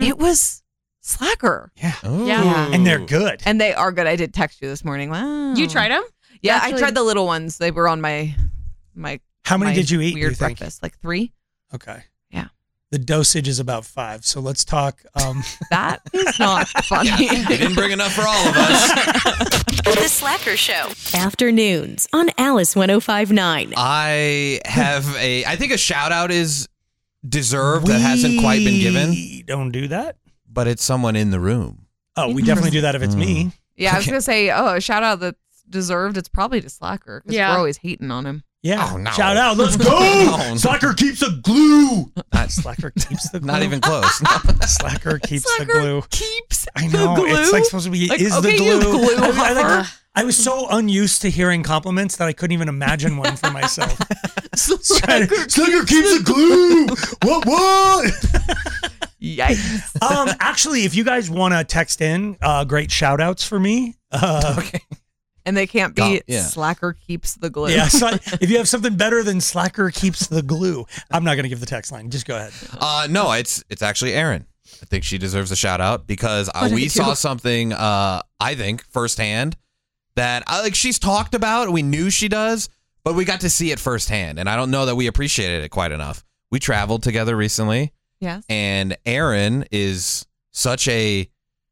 It was Slacker. Yeah. Yeah. And they're good. And they are good. I did text you this morning. Wow. You tried them? Yeah, Actually- I tried the little ones. They were on my How many my did you eat, do you Weird think? breakfast. Like 3. Okay. Yeah. The dosage is about 5. So let's talk. That is not funny. You didn't bring enough for all of us. The Slacker Show. Afternoons on Alice 105.9. I think a shout out is deserved that hasn't quite been given. We don't do that. But it's someone in the room. Oh, we definitely do that if it's me. Yeah, I was going to say, a shout out that's deserved. It's probably to Slacker because Yeah. we're always hating on him. Yeah. Oh, no. Shout out. Let's go. No. Slacker keeps the glue. Slacker keeps the glue. Not even close. Slacker keeps the glue. Keeps I know. the glue? It's like supposed to be Like, is okay, the you glue. glue I was so unused to hearing compliments that I couldn't even imagine one for myself. Slacker keeps the glue. What? Yikes. Actually, if you guys want to text in great shout outs for me. Okay. And they can't be Yeah. Slacker keeps the glue. Yeah, so if you have something better than Slacker keeps the glue, I'm not going to give the text line. Just go ahead. No, it's actually Erin. I think she deserves a shout out because What did we you saw do? something, I think, firsthand that she's talked about. We knew she does, but we got to see it firsthand. And I don't know that we appreciated it quite enough. We traveled together recently. Yes. And Erin is such a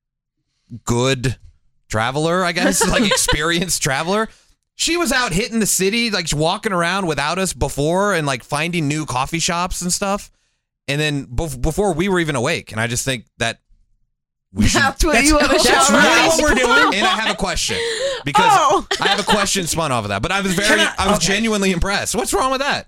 good traveler, I guess, like experienced traveler. She was out hitting the city, like walking around without us before and like finding new coffee shops and stuff. And then before we were even awake. And I just think that we should. That's what you want to shout really out. what we're doing. And I have a question because I have a question spun off of that. But I was I was genuinely impressed. What's wrong with that?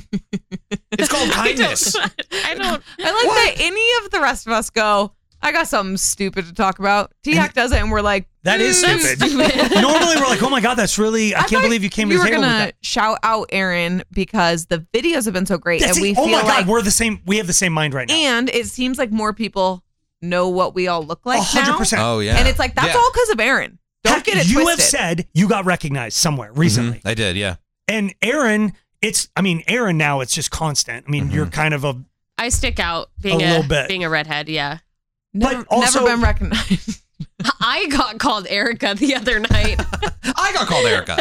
It's called kindness. I don't. I like that any of the rest of us go, I got something stupid to talk about. T-Hack does it, and we're like, That is that's stupid. Normally, we're like, oh my God, that's really, I can't believe you came to you the were table with gonna that. shout out Erin because the videos have been so great, and we oh feel my God, like, we're the same. We have the same mind right now. and it seems like more people know what we all look like 100%. now. Oh, yeah. And it's like, that's Yeah. all because of Erin. Don't Heck, get it you twisted. have said you got recognized somewhere recently. I did, yeah. And Erin, Erin now, it's just constant. I mean, you're kind of a, I stick out being A little bit. being a redhead. Yeah. Never, but also- never been recognized. I got called Erica the other night. I got called Erica.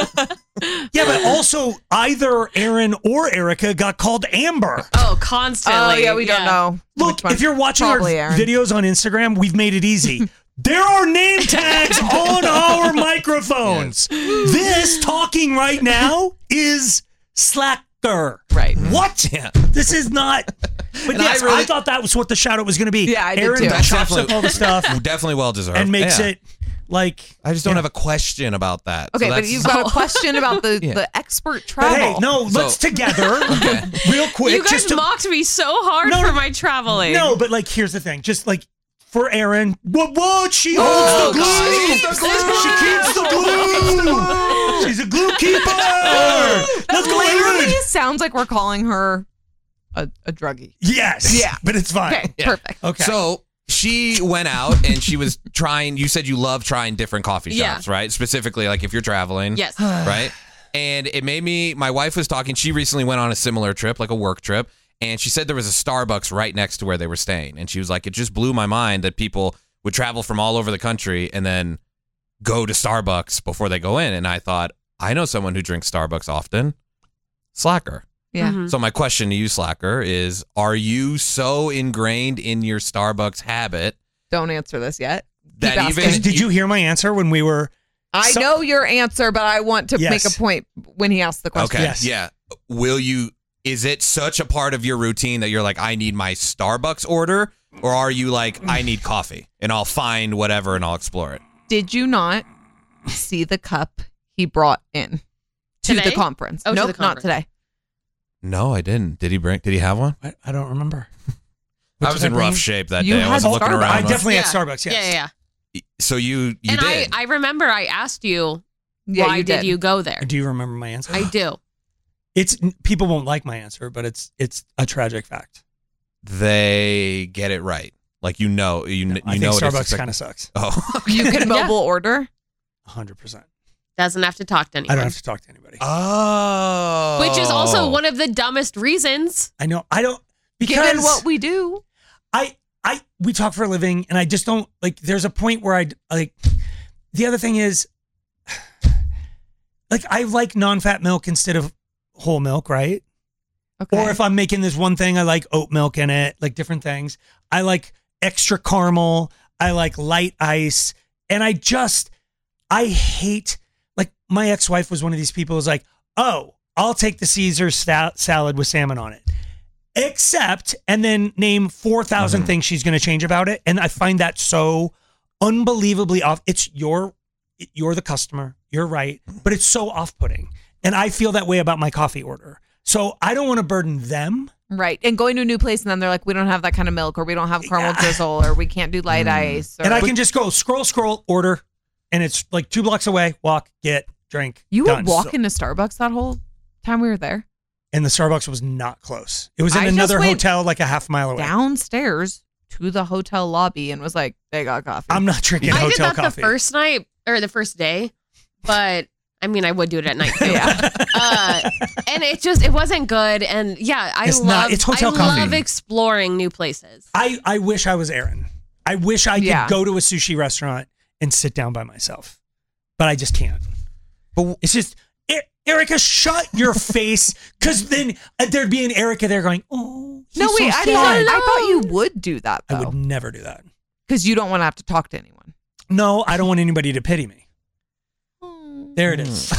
yeah, but also either Erin or Erica got called Amber. Oh, constantly. Oh, yeah, we don't know. Look, which one. if you're watching our Probably Erin. videos on Instagram, we've made it easy. There are name tags on our microphones. This talking right now is Slacker. Right. What? Yeah. This is not. But And yes, I I thought that was what the shout out was going to be. Yeah, I did Erin too. That's chops up all the stuff Definitely well deserved. and makes Yeah. it like. I just don't have a question about that. Okay, So but that's- you've got a question about the, Yeah. the expert But travel. hey, no, let's together, real quick. You guys just to, mocked me so hard No, for my traveling. No, but like, here's the thing. Just like for Erin, what? She holds Oh, the glue. God. She keeps the glue. She's a glue keeper. Let's go, Literally Erin. sounds like we're calling her a druggie. Yes. Yeah. But it's fine. Okay, Yeah. perfect. Okay. So she went out and she was trying. You said you love trying different coffee Yeah. shops, right? Specifically, like if you're traveling. Yes. Right. And it made me. My wife was talking. She recently went on a similar trip, like a work trip, and she said there was a Starbucks right next to where they were staying. And she was like, it just blew my mind that people would travel from all over the country and then go to Starbucks before they go in. And I thought, I know someone who drinks Starbucks often. Slacker. Yeah. Mhm. So my question to you, Slacker, is: are you so ingrained in your Starbucks habit Don't answer this yet. that Keep even asking. Did you hear my answer when we were? I So- know your answer, but I want to Yes. make a point when he asks the question. Okay, Yes. yeah. Will you? Is it such a part of your routine that you're like, I need my Starbucks order, or are you like, I need coffee and I'll find whatever and I'll explore it? Did you not see the cup he brought in to Today? the conference? Oh, to nope, the not conference. today. No, I didn't. Did he have one? I don't remember. I was in rough shape that You day. I was had looking Starbucks. around. I definitely had Starbucks. Yes. Yeah. So you And did. I remember I asked you, Yeah, why you did did. you go there? Do you remember my answer? I do. It's people won't like my answer, but it's a tragic fact. They get it right. Like you know I know think what it's Starbucks expect- kind of sucks. Oh, You can mobile order. 100%. Doesn't have to talk to anyone. I don't have to talk to anybody. oh, Which is also one of the dumbest reasons. I know. I don't because Given what we do. we talk for a living, and I just don't like. There's a point where I like. The other thing is, like, I like non-fat milk instead of whole milk, right? Okay. Or if I'm making this one thing, I like oat milk in it, like different things. I like extra caramel. I like light ice, and I hate. Like, my ex-wife was one of these people who's like, oh, I'll take the Caesar salad with salmon on it. Except, and then name 4,000 things she's going to change about it. And I find that so unbelievably off. You're the customer. You're right. But it's so off-putting. And I feel that way about my coffee order. So I don't want to burden them. Right. And going to a new place and then they're like, we don't have that kind of milk, or we don't have caramel drizzle, or we can't do light ice. Or, and I can just go scroll, order. And it's like 2 blocks away. Walk, get, drink. You were walking to Starbucks that whole time we were there? And the Starbucks was not close. It was in another hotel like a half mile away. Downstairs to the hotel lobby and was like, they got coffee. I'm not drinking hotel coffee. I did that the first night or the first day, but I mean, I would do it at night too. And it wasn't good. And yeah, I love exploring new places. I wish I was Aaron. I wish I could go to a sushi restaurant and sit down by myself, but I just can't. But it's just, Erica, shut your face, because then there'd be an Erica there going, oh, no, wait, I thought you would do that, though. I would never do that. Because you don't want to have to talk to anyone. No, I don't want anybody to pity me. There it is.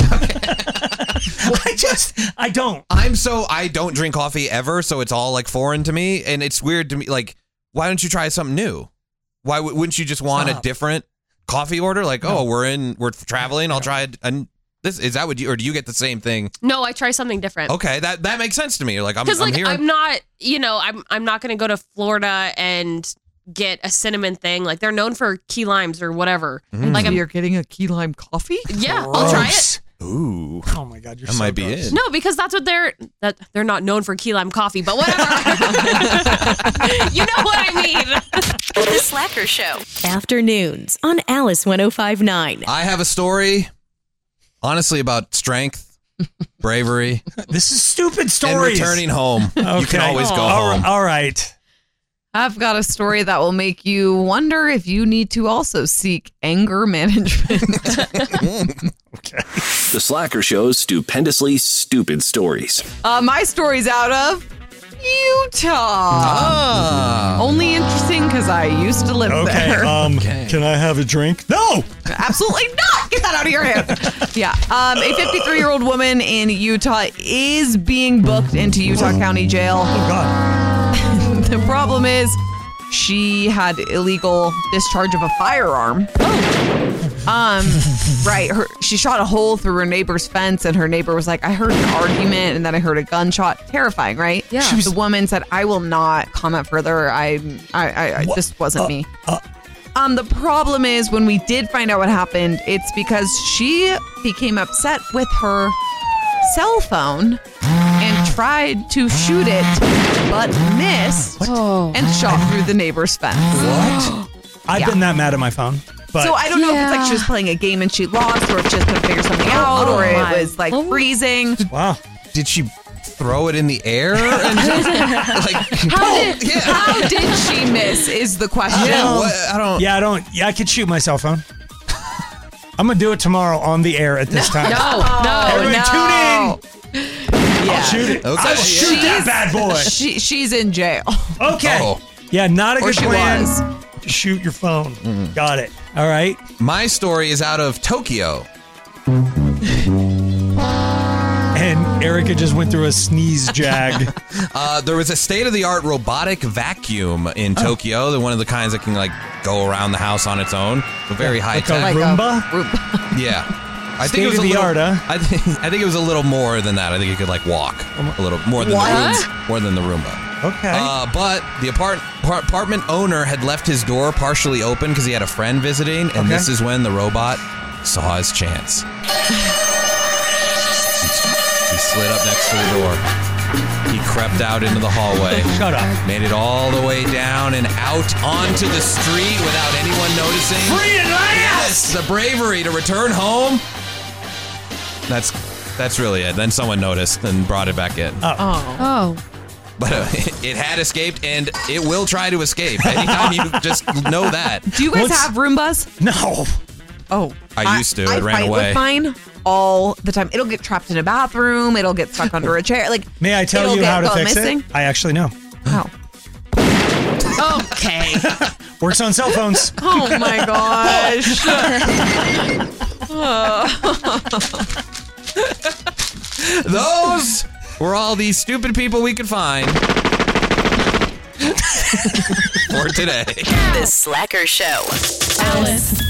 I don't. I don't drink coffee ever, so it's all like foreign to me, and it's weird to me. Like, why don't you try something new? Why wouldn't you just want a different coffee order? Like, we're traveling, I'll try this. Is that what you, or do you get the same thing? No, I try something different. Okay, that makes sense to me. You're like, I'm here. I'm not, I'm not going to go to Florida and get a cinnamon thing. Like, they're known for key limes or whatever. Like, you're getting a key lime coffee? Yeah, I'll try it. Ooh. Oh my God, that might be it. No, because that's what they're not known for key lime coffee, but whatever. You know what I mean. The Slacker Show. Afternoons on Alice 105.9. I have a story, honestly, about strength, bravery. This is stupid stories. And returning home. Okay. You can always go home. All right. I've got a story that will make you wonder if you need to also seek anger management. Okay. The Slacker Show's stupendously stupid stories. My story's out of Utah. Only interesting because I used to live there. Can I have a drink? No! Absolutely not! Get that out of your hand. Yeah. A 53-year-old woman in Utah is being booked into Utah County Jail. Oh, God. The problem is she had illegal discharge of a firearm. Right. She shot a hole through her neighbor's fence, and her neighbor was like, I heard an argument, and then I heard a gunshot. Terrifying, right? Yeah. The woman said, I will not comment further. I this wasn't me. The problem is, when we did find out what happened, it's because she became upset with her cell phone and tried to shoot it, but missed and shot through the neighbor's fence. What? I've been that mad at my phone. But so I don't know if it's like she was playing a game and she lost, or if she just couldn't figure something out, or it was like freezing. Wow. Did she throw it in the air? And how did she miss is the question. I could shoot my cell phone. I'm going to do it tomorrow on the air at this time. Everybody tune in. Yeah. I'll shoot it. Okay. I'll shoot that bad boy. She's in jail. Okay. Yeah, not a good plan. Was. To shoot your phone. Got it. All right. My story is out of Tokyo. And Erica just went through a sneeze jag. There was a state-of-the-art robotic vacuum in Tokyo. They're one of the kinds that can like go around the house on its own. So very high tech. Roomba? Yeah. I think it was state-of-the-art, huh? I think it was a little more than that. I think it could like walk a little more than the Roomba. Okay. But the apartment owner had left his door partially open because he had a friend visiting, and this is when the robot saw his chance. He slid up next to the door. He crept out into the hallway. Shut up. Made it all the way down and out onto the street without anyone noticing. Free at last! Yes, the bravery to return home. That's really it. Then someone noticed and brought it back in. Oh. But it had escaped, and it will try to escape anytime you just know that. Do you guys have Roombas? No. Oh. I used to. It ran fight away. with mine all the time. It'll get trapped in a bathroom. It'll get stuck under a chair. Like, may I tell you how to fix it? I actually know. How? Okay. Works on cell phones. Oh my gosh. Those were all these stupid people we could find for today. The Slacker Show. Alice.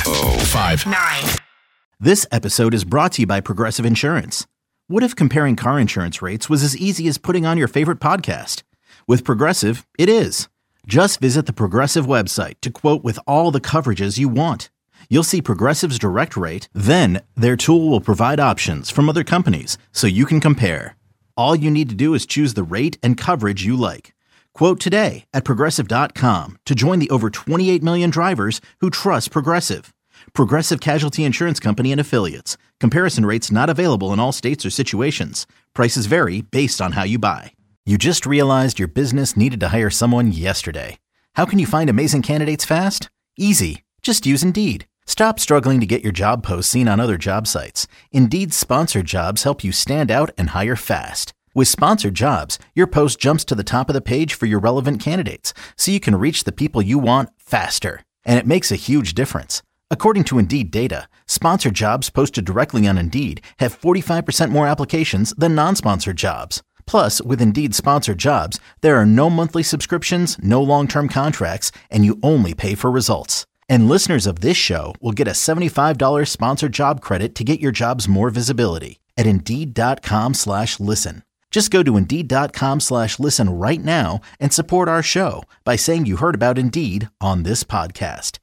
105.9. This episode is brought to you by Progressive Insurance. What if comparing car insurance rates was as easy as putting on your favorite podcast? With Progressive, it is. Just visit the Progressive website to quote with all the coverages you want. You'll see Progressive's direct rate, then their tool will provide options from other companies so you can compare. All you need to do is choose the rate and coverage you like. Quote today at Progressive.com to join the over 28 million drivers who trust Progressive. Progressive Casualty Insurance Company and Affiliates. Comparison rates not available in all states or situations. Prices vary based on how you buy. You just realized your business needed to hire someone yesterday. How can you find amazing candidates fast? Easy. Just use Indeed. Stop struggling to get your job posts seen on other job sites. Indeed's sponsored jobs help you stand out and hire fast. With sponsored jobs, your post jumps to the top of the page for your relevant candidates, so you can reach the people you want faster. And it makes a huge difference. According to Indeed data, sponsored jobs posted directly on Indeed have 45% more applications than non-sponsored jobs. Plus, with Indeed sponsored jobs, there are no monthly subscriptions, no long-term contracts, and you only pay for results. And listeners of this show will get a $75 sponsored job credit to get your jobs more visibility at Indeed.com/listen. Just go to Indeed.com/listen right now and support our show by saying you heard about Indeed on this podcast.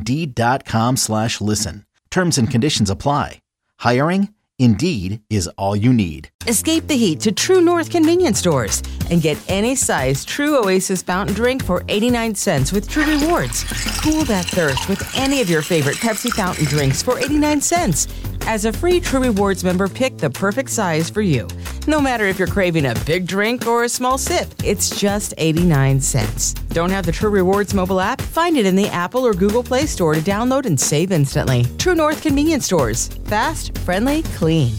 Indeed.com/listen. Terms and conditions apply. Hiring? Indeed is all you need. Escape the heat to True North convenience stores and get any size True Oasis fountain drink for 89 cents with True Rewards. Cool that thirst with any of your favorite Pepsi fountain drinks for 89 cents. As a free True Rewards member, pick the perfect size for you. No matter if you're craving a big drink or a small sip, it's just 89 cents. Don't have the True Rewards mobile app? Find it in the Apple or Google Play Store to download and save instantly. True North convenience stores. Fast, friendly, clean.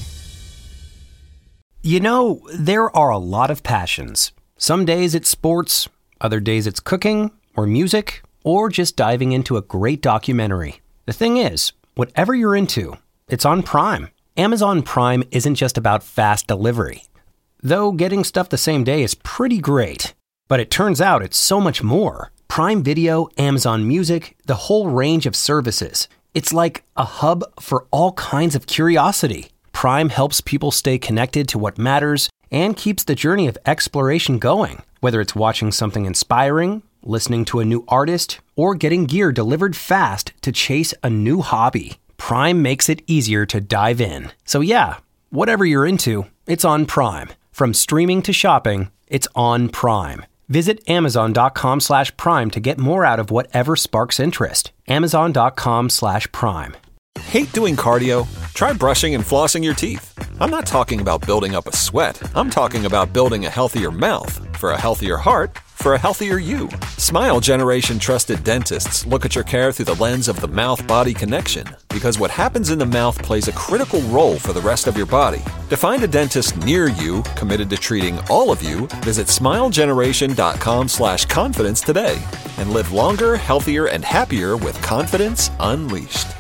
You know, there are a lot of passions. Some days it's sports, other days it's cooking or music, or just diving into a great documentary. The thing is, whatever you're into, it's on Prime. Amazon Prime isn't just about fast delivery. Though getting stuff the same day is pretty great. But it turns out it's so much more. Prime Video, Amazon Music, the whole range of services. It's like a hub for all kinds of curiosity. Prime helps people stay connected to what matters and keeps the journey of exploration going. Whether it's watching something inspiring, listening to a new artist, or getting gear delivered fast to chase a new hobby. Prime makes it easier to dive in. So yeah, whatever you're into, it's on Prime. From streaming to shopping, it's on Prime. Visit Amazon.com/Prime to get more out of whatever sparks interest. Amazon.com/Prime. Hate doing cardio? Try brushing and flossing your teeth. I'm not talking about building up a sweat. I'm talking about building a healthier mouth. For a healthier heart, for a healthier you. Smile Generation trusted dentists look at your care through the lens of the mouth-body connection, because what happens in the mouth plays a critical role for the rest of your body. To find a dentist near you committed to treating all of you, visit smilegeneration.com/confidence today and live longer, healthier, and happier with confidence unleashed.